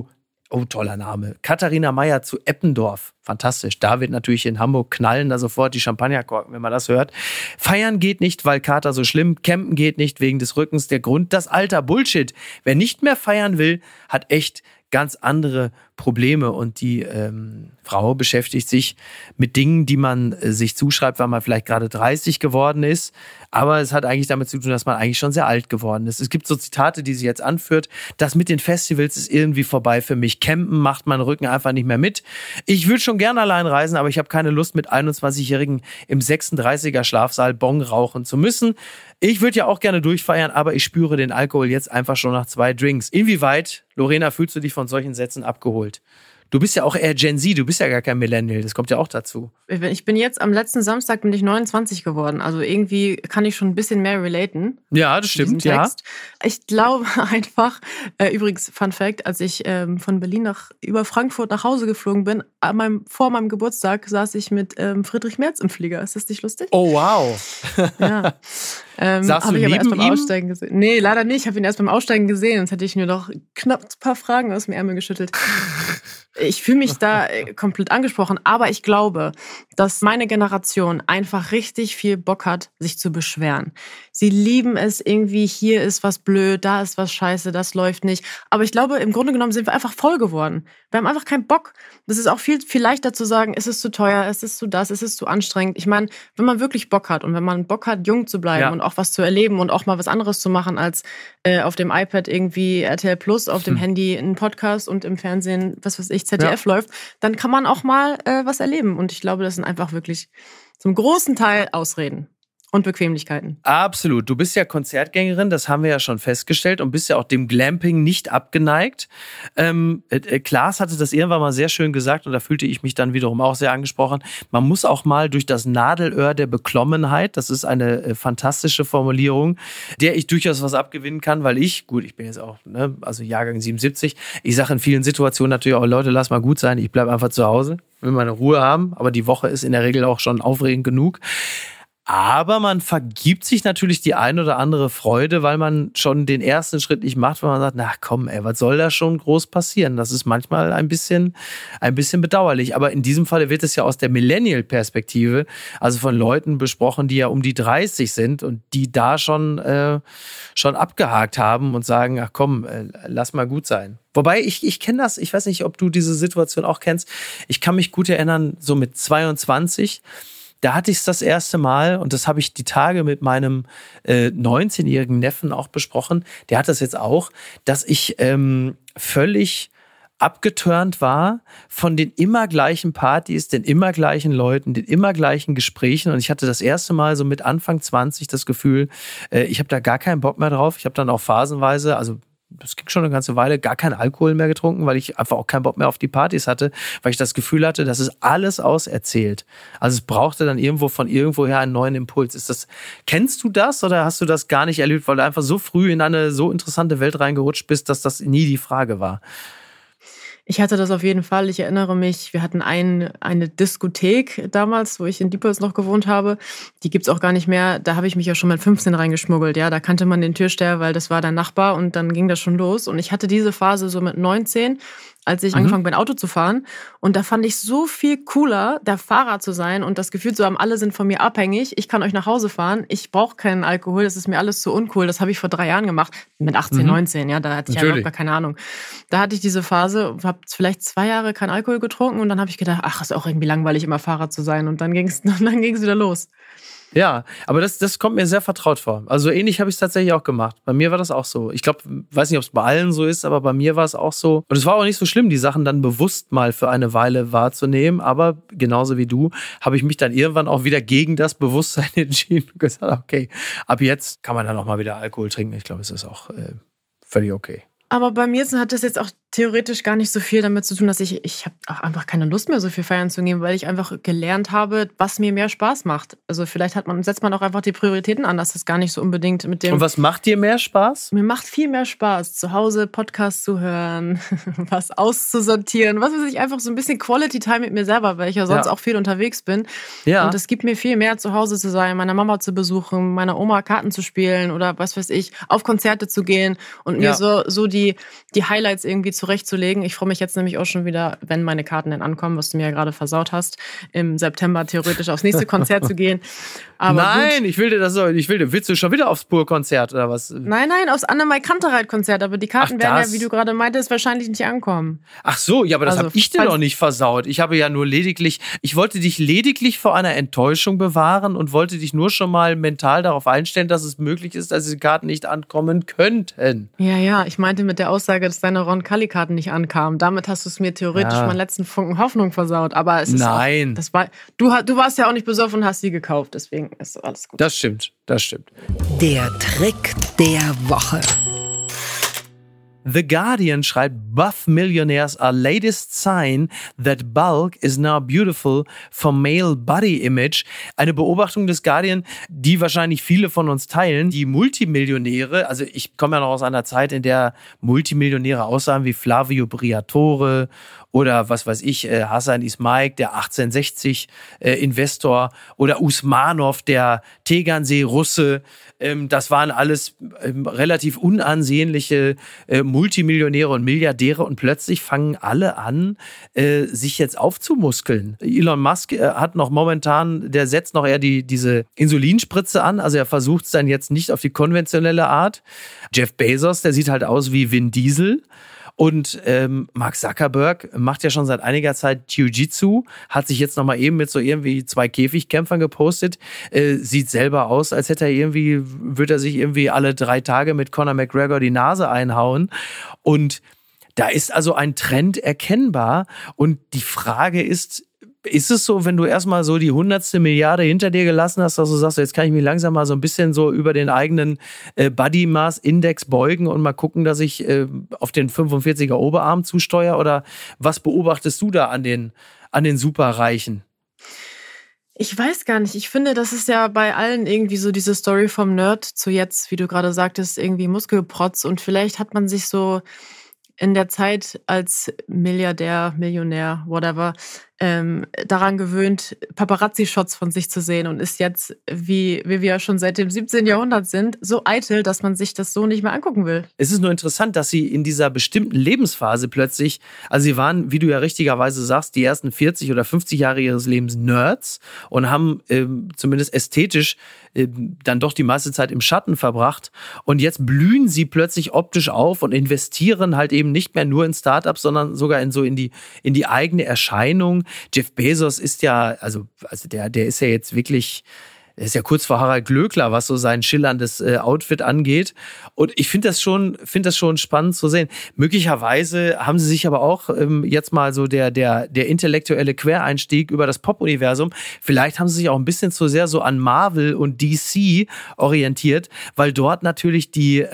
Oh, toller Name. Katharina Meyer zu Eppendorf. Fantastisch. Da wird natürlich in Hamburg knallen da sofort die Champagnerkorken, wenn man das hört. Feiern geht nicht, weil Kater so schlimm. Campen geht nicht wegen des Rückens. Der Grund, das Alter. Bullshit. Wer nicht mehr feiern will, hat echt ganz andere Probleme. Und die Frau beschäftigt sich mit Dingen, die man sich zuschreibt, weil man vielleicht gerade 30 geworden ist. Aber es hat eigentlich damit zu tun, dass man eigentlich schon sehr alt geworden ist. Es gibt so Zitate, die sie jetzt anführt. Das mit den Festivals ist irgendwie vorbei für mich. Campen macht meinen Rücken einfach nicht mehr mit. Ich würde schon gerne allein reisen, aber ich habe keine Lust, mit 21-Jährigen im 36er Schlafsaal Bong rauchen zu müssen. Ich würde ja auch gerne durchfeiern, aber ich spüre den Alkohol jetzt einfach schon nach 2 Drinks. Inwieweit, Lorena, fühlst du dich von solchen Sätzen abgeholt? Du bist ja auch eher Gen Z, du bist ja gar kein Millennial, das kommt ja auch dazu. Ich bin jetzt am letzten Samstag bin ich 29 geworden, also irgendwie kann ich schon ein bisschen mehr relaten. Ja, das stimmt, ja. Ich glaube einfach, übrigens, Fun Fact, als ich von Berlin über Frankfurt nach Hause geflogen bin, vor meinem Geburtstag saß ich mit Friedrich Merz im Flieger. Ist das nicht lustig? Oh, wow. Ja. Saßt du ich aber erst beim neben ihm? Aussteigen gesehen. Nee, leider nicht. Ich habe ihn erst beim Aussteigen gesehen. Sonst hätte ich nur noch knapp ein paar Fragen aus dem Ärmel geschüttelt. Ich fühle mich da komplett angesprochen. Aber ich glaube, dass meine Generation einfach richtig viel Bock hat, sich zu beschweren. Sie lieben es irgendwie, hier ist was blöd, da ist was scheiße, das läuft nicht. Aber ich glaube, im Grunde genommen sind wir einfach voll geworden. Wir haben einfach keinen Bock. Das ist auch viel, viel leichter zu sagen, es ist zu teuer, es ist zu das, es ist zu anstrengend. Ich meine, wenn man wirklich Bock hat und wenn man Bock hat, jung zu bleiben und auch was zu erleben und auch mal was anderes zu machen, als auf dem iPad irgendwie RTL Plus, auf dem Handy einen Podcast und im Fernsehen, was weiß ich, ZDF läuft, dann kann man auch mal was erleben. Und ich glaube, das sind einfach wirklich zum großen Teil Ausreden. Und Bequemlichkeiten. Absolut. Du bist ja Konzertgängerin, das haben wir ja schon festgestellt und bist ja auch dem Glamping nicht abgeneigt. Klaas hatte das irgendwann mal sehr schön gesagt und da fühlte ich mich dann wiederum auch sehr angesprochen. Man muss auch mal durch das Nadelöhr der Beklommenheit, das ist eine fantastische Formulierung, der ich durchaus was abgewinnen kann, weil ich bin jetzt auch, also Jahrgang 77, ich sage in vielen Situationen natürlich auch, Leute, lass mal gut sein, ich bleibe einfach zu Hause, will meine Ruhe haben, aber die Woche ist in der Regel auch schon aufregend genug. Aber man vergibt sich natürlich die ein oder andere Freude, weil man schon den ersten Schritt nicht macht, weil man sagt, na komm, was soll da schon groß passieren? Das ist manchmal ein bisschen bedauerlich. Aber in diesem Fall wird es ja aus der Millennial-Perspektive, also von Leuten besprochen, die ja um die 30 sind und die da schon abgehakt haben und sagen, ach komm, lass mal gut sein. Wobei, ich kenne das, ich weiß nicht, ob du diese Situation auch kennst. Ich kann mich gut erinnern, so mit 22, da hatte ich es das erste Mal und das habe ich die Tage mit meinem 19-jährigen Neffen auch besprochen. Der hat das jetzt auch, dass ich völlig abgeturnt war von den immer gleichen Partys, den immer gleichen Leuten, den immer gleichen Gesprächen. Und ich hatte das erste Mal so mit Anfang 20 das Gefühl, ich habe da gar keinen Bock mehr drauf. Ich habe dann auch phasenweise, also das ging schon eine ganze Weile, gar keinen Alkohol mehr getrunken, weil ich einfach auch keinen Bock mehr auf die Partys hatte, weil ich das Gefühl hatte, das ist alles auserzählt. Also es brauchte dann irgendwo von irgendwoher einen neuen Impuls. Kennst du das oder hast du das gar nicht erlebt, weil du einfach so früh in eine so interessante Welt reingerutscht bist, dass das nie die Frage war? Ich hatte das auf jeden Fall. Ich erinnere mich, wir hatten eine Diskothek damals, wo ich in Diepholz noch gewohnt habe. Die gibt's auch gar nicht mehr. Da habe ich mich ja schon mit 15 reingeschmuggelt. Ja, da kannte man den Türsteher, weil das war der Nachbar und dann ging das schon los. Und ich hatte diese Phase so mit 19, als ich angefangen bin, Auto zu fahren. Und da fand ich so viel cooler, der Fahrer zu sein und das Gefühl zu haben, alle sind von mir abhängig. Ich kann euch nach Hause fahren. Ich brauche keinen Alkohol. Das ist mir alles zu uncool. Das habe ich vor 3 Jahren gemacht. Mit 18, 19. Ja, da hatte ich ja überhaupt gar keine Ahnung. Da hatte ich diese Phase, habe vielleicht 2 Jahre keinen Alkohol getrunken und dann habe ich gedacht, ach, ist auch irgendwie langweilig, immer Fahrer zu sein. Und dann ging's wieder los. Ja, aber das kommt mir sehr vertraut vor. Also ähnlich habe ich es tatsächlich auch gemacht. Bei mir war das auch so. Ich glaube, weiß nicht, ob es bei allen so ist, aber bei mir war es auch so. Und es war auch nicht so schlimm, die Sachen dann bewusst mal für eine Weile wahrzunehmen. Aber genauso wie du habe ich mich dann irgendwann auch wieder gegen das Bewusstsein entschieden und gesagt, okay, ab jetzt kann man dann auch mal wieder Alkohol trinken. Ich glaube, es ist auch völlig okay. Aber bei mir hat das jetzt auch theoretisch gar nicht so viel damit zu tun, dass ich habe auch einfach keine Lust mehr, so viel feiern zu gehen, weil ich einfach gelernt habe, was mir mehr Spaß macht. Also vielleicht setzt man auch einfach die Prioritäten an, dass das gar nicht so unbedingt mit dem... Und was macht dir mehr Spaß? Mir macht viel mehr Spaß, zu Hause Podcasts zu hören, was auszusortieren, was weiß ich, einfach so ein bisschen Quality Time mit mir selber, weil ich ja sonst auch viel unterwegs bin. Ja. Und es gibt mir viel mehr, zu Hause zu sein, meine Mama zu besuchen, meiner Oma Karten zu spielen oder was weiß ich, auf Konzerte zu gehen und mir so die Highlights irgendwie zu zurechtzulegen. Ich freue mich jetzt nämlich auch schon wieder, wenn meine Karten dann ankommen, was du mir ja gerade versaut hast, im September theoretisch aufs nächste Konzert zu gehen. Aber nein, gut. Willst du schon wieder aufs Pur-Konzert oder was? Nein, aufs Annemai Kantereit-Konzert. Aber die Karten werden ja, wie du gerade meintest, wahrscheinlich nicht ankommen. Ach so, ja, aber das habe ich dir doch nicht versaut. Ich wollte dich lediglich vor einer Enttäuschung bewahren und wollte dich nur schon mal mental darauf einstellen, dass es möglich ist, dass diese Karten nicht ankommen könnten. Ja, ich meinte mit der Aussage, dass deine Ron-Kalli-Karten nicht ankamen. Damit hast du es mir theoretisch meinen letzten Funken Hoffnung versaut. Aber es ist nein. Du warst ja auch nicht besoffen und hast sie gekauft. Deswegen ist alles gut. Das stimmt. Der Trick der Woche. The Guardian schreibt, buff millionaires are latest sign that bulk is now beautiful for male body image. Eine Beobachtung des Guardian, die wahrscheinlich viele von uns teilen. Die Multimillionäre, also ich komme ja noch aus einer Zeit, in der Multimillionäre aussahen wie Flavio Briatore oder was weiß ich, Hassan Ismail, der 1860 Investor oder Usmanov, der Tegernsee-Russe. Das waren alles relativ unansehnliche Multimillionäre und Milliardäre und plötzlich fangen alle an, sich jetzt aufzumuskeln. Elon Musk hat noch momentan, der setzt noch eher diese Insulinspritze an, also er versucht es dann jetzt nicht auf die konventionelle Art. Jeff Bezos, der sieht halt aus wie Vin Diesel. Und Mark Zuckerberg macht ja schon seit einiger Zeit Jiu-Jitsu, hat sich jetzt nochmal eben mit so irgendwie 2 Käfigkämpfern gepostet, sieht selber aus, als würde er sich irgendwie alle 3 Tage mit Conor McGregor die Nase einhauen. Und da ist also ein Trend erkennbar. Und die Frage ist es so, wenn du erstmal so die 100. Milliarde hinter dir gelassen hast, dass du sagst, jetzt kann ich mich langsam mal so ein bisschen so über den eigenen Body Mass Index beugen und mal gucken, dass ich auf den 45er Oberarm zusteuere? Oder was beobachtest du da an den Superreichen? Ich weiß gar nicht. Ich finde, das ist ja bei allen irgendwie so diese Story vom Nerd zu jetzt, wie du gerade sagtest, irgendwie Muskelprotz. Und vielleicht hat man sich so in der Zeit als Milliardär, Millionär, whatever, daran gewöhnt, Paparazzi-Shots von sich zu sehen und ist jetzt, wie wir ja schon seit dem 17. Jahrhundert sind, so eitel, dass man sich das so nicht mehr angucken will. Es ist nur interessant, dass sie in dieser bestimmten Lebensphase plötzlich, also sie waren, wie du ja richtigerweise sagst, die ersten 40 oder 50 Jahre ihres Lebens Nerds und haben zumindest ästhetisch dann doch die meiste Zeit im Schatten verbracht. Und jetzt blühen sie plötzlich optisch auf und investieren halt eben nicht mehr nur in Startups, sondern sogar in die eigene Erscheinung. Jeff Bezos ist ja, also der ist ja jetzt wirklich, er ist ja kurz vor Harald Glöckler, was so sein schillerndes Outfit angeht. Und ich finde das schon spannend zu sehen. Möglicherweise haben sie sich aber auch jetzt mal so der intellektuelle Quereinstieg über das Pop-Universum, vielleicht haben sie sich auch ein bisschen zu sehr so an Marvel und DC orientiert, weil dort natürlich die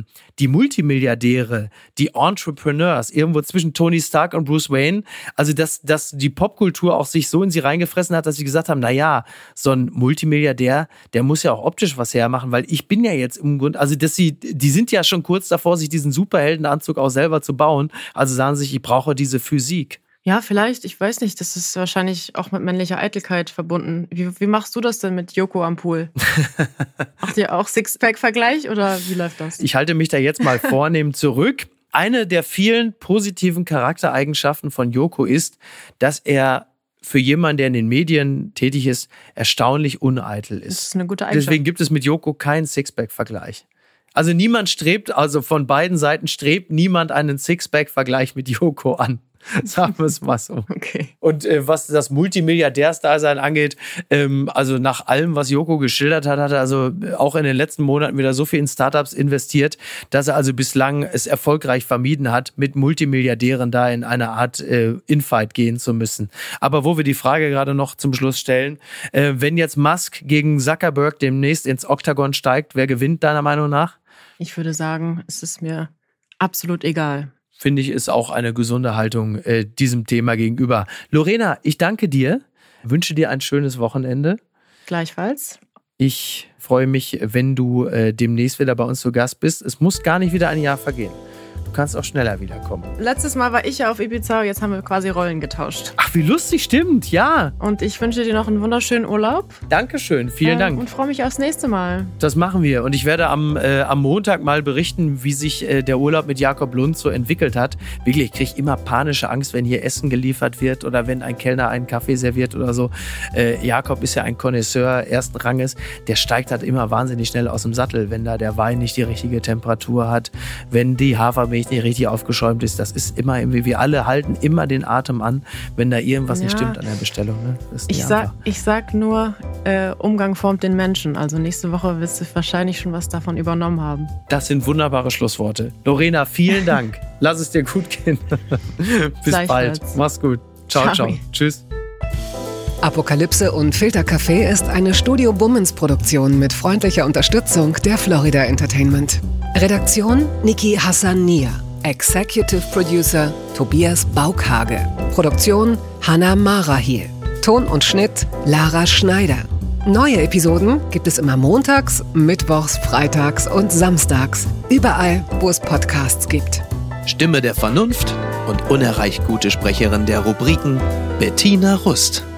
Multimilliardäre, die Entrepreneurs, irgendwo zwischen Tony Stark und Bruce Wayne, also dass die Popkultur auch sich so in sie reingefressen hat, dass sie gesagt haben, naja, so ein Multimilliardär, der muss ja auch optisch was hermachen, weil ich bin ja jetzt im Grunde, also die sind ja schon kurz davor, sich diesen Superheldenanzug auch selber zu bauen, also sagen sich, ich brauche diese Physik. Ja, vielleicht, ich weiß nicht, das ist wahrscheinlich auch mit männlicher Eitelkeit verbunden. Wie machst du das denn mit Joko am Pool? Macht ihr auch Sixpack-Vergleich oder wie läuft das? Ich halte mich da jetzt mal vornehm zurück. Eine der vielen positiven Charaktereigenschaften von Joko ist, dass er für jemanden, der in den Medien tätig ist, erstaunlich uneitel ist. Das ist eine gute Eigenschaft. Deswegen gibt es mit Joko keinen Sixpack-Vergleich. Also also von beiden Seiten strebt niemand einen Sixpack-Vergleich mit Joko an. Sagen wir es mal so. Okay. Und was das Multimilliardärsdasein angeht, also nach allem, was Joko geschildert hat er also auch in den letzten Monaten wieder so viel in Startups investiert, dass er also bislang es erfolgreich vermieden hat, mit Multimilliardären da in eine Art Infight gehen zu müssen. Aber wo wir die Frage gerade noch zum Schluss stellen, wenn jetzt Musk gegen Zuckerberg demnächst ins Oktagon steigt, wer gewinnt deiner Meinung nach? Ich würde sagen, es ist mir absolut egal. Finde ich, ist auch eine gesunde Haltung diesem Thema gegenüber. Lorena, ich danke dir, wünsche dir ein schönes Wochenende. Gleichfalls. Ich freue mich, wenn du demnächst wieder bei uns zu Gast bist. Es muss gar nicht wieder ein Jahr vergehen. Du kannst auch schneller wiederkommen. Letztes Mal war ich ja auf Ibiza, jetzt haben wir quasi Rollen getauscht. Ach, wie lustig, stimmt, ja. Und ich wünsche dir noch einen wunderschönen Urlaub. Dankeschön, vielen Dank. Und freue mich aufs nächste Mal. Das machen wir. Und ich werde am Montag mal berichten, wie sich der Urlaub mit Jakob Lund so entwickelt hat. Wirklich, ich kriege immer panische Angst, wenn hier Essen geliefert wird oder wenn ein Kellner einen Kaffee serviert oder so. Jakob ist ja ein Connoisseur ersten Ranges. Der steigt halt immer wahnsinnig schnell aus dem Sattel, wenn da der Wein nicht die richtige Temperatur hat, wenn die Hafermilch nicht richtig aufgeschäumt ist. Das ist immer irgendwie, wir alle halten immer den Atem an, wenn da irgendwas nicht stimmt an der Bestellung. Ne? Ich sag nur, Umgang formt den Menschen. Also nächste Woche wirst du wahrscheinlich schon was davon übernommen haben. Das sind wunderbare Schlussworte. Lorena, vielen Dank. Lass es dir gut gehen. Bis bald. Mach's gut. Ciao, ciao. Tschüss. Apokalypse und Filtercafé ist eine Studio Bummens Produktion mit freundlicher Unterstützung der Florida Entertainment. Redaktion Niki Hassania. Executive Producer Tobias Baukhage. Produktion Hannah Marahiel. Ton und Schnitt Lara Schneider. Neue Episoden gibt es immer montags, mittwochs, freitags und samstags. Überall, wo es Podcasts gibt. Stimme der Vernunft und unerreicht gute Sprecherin der Rubriken Bettina Rust.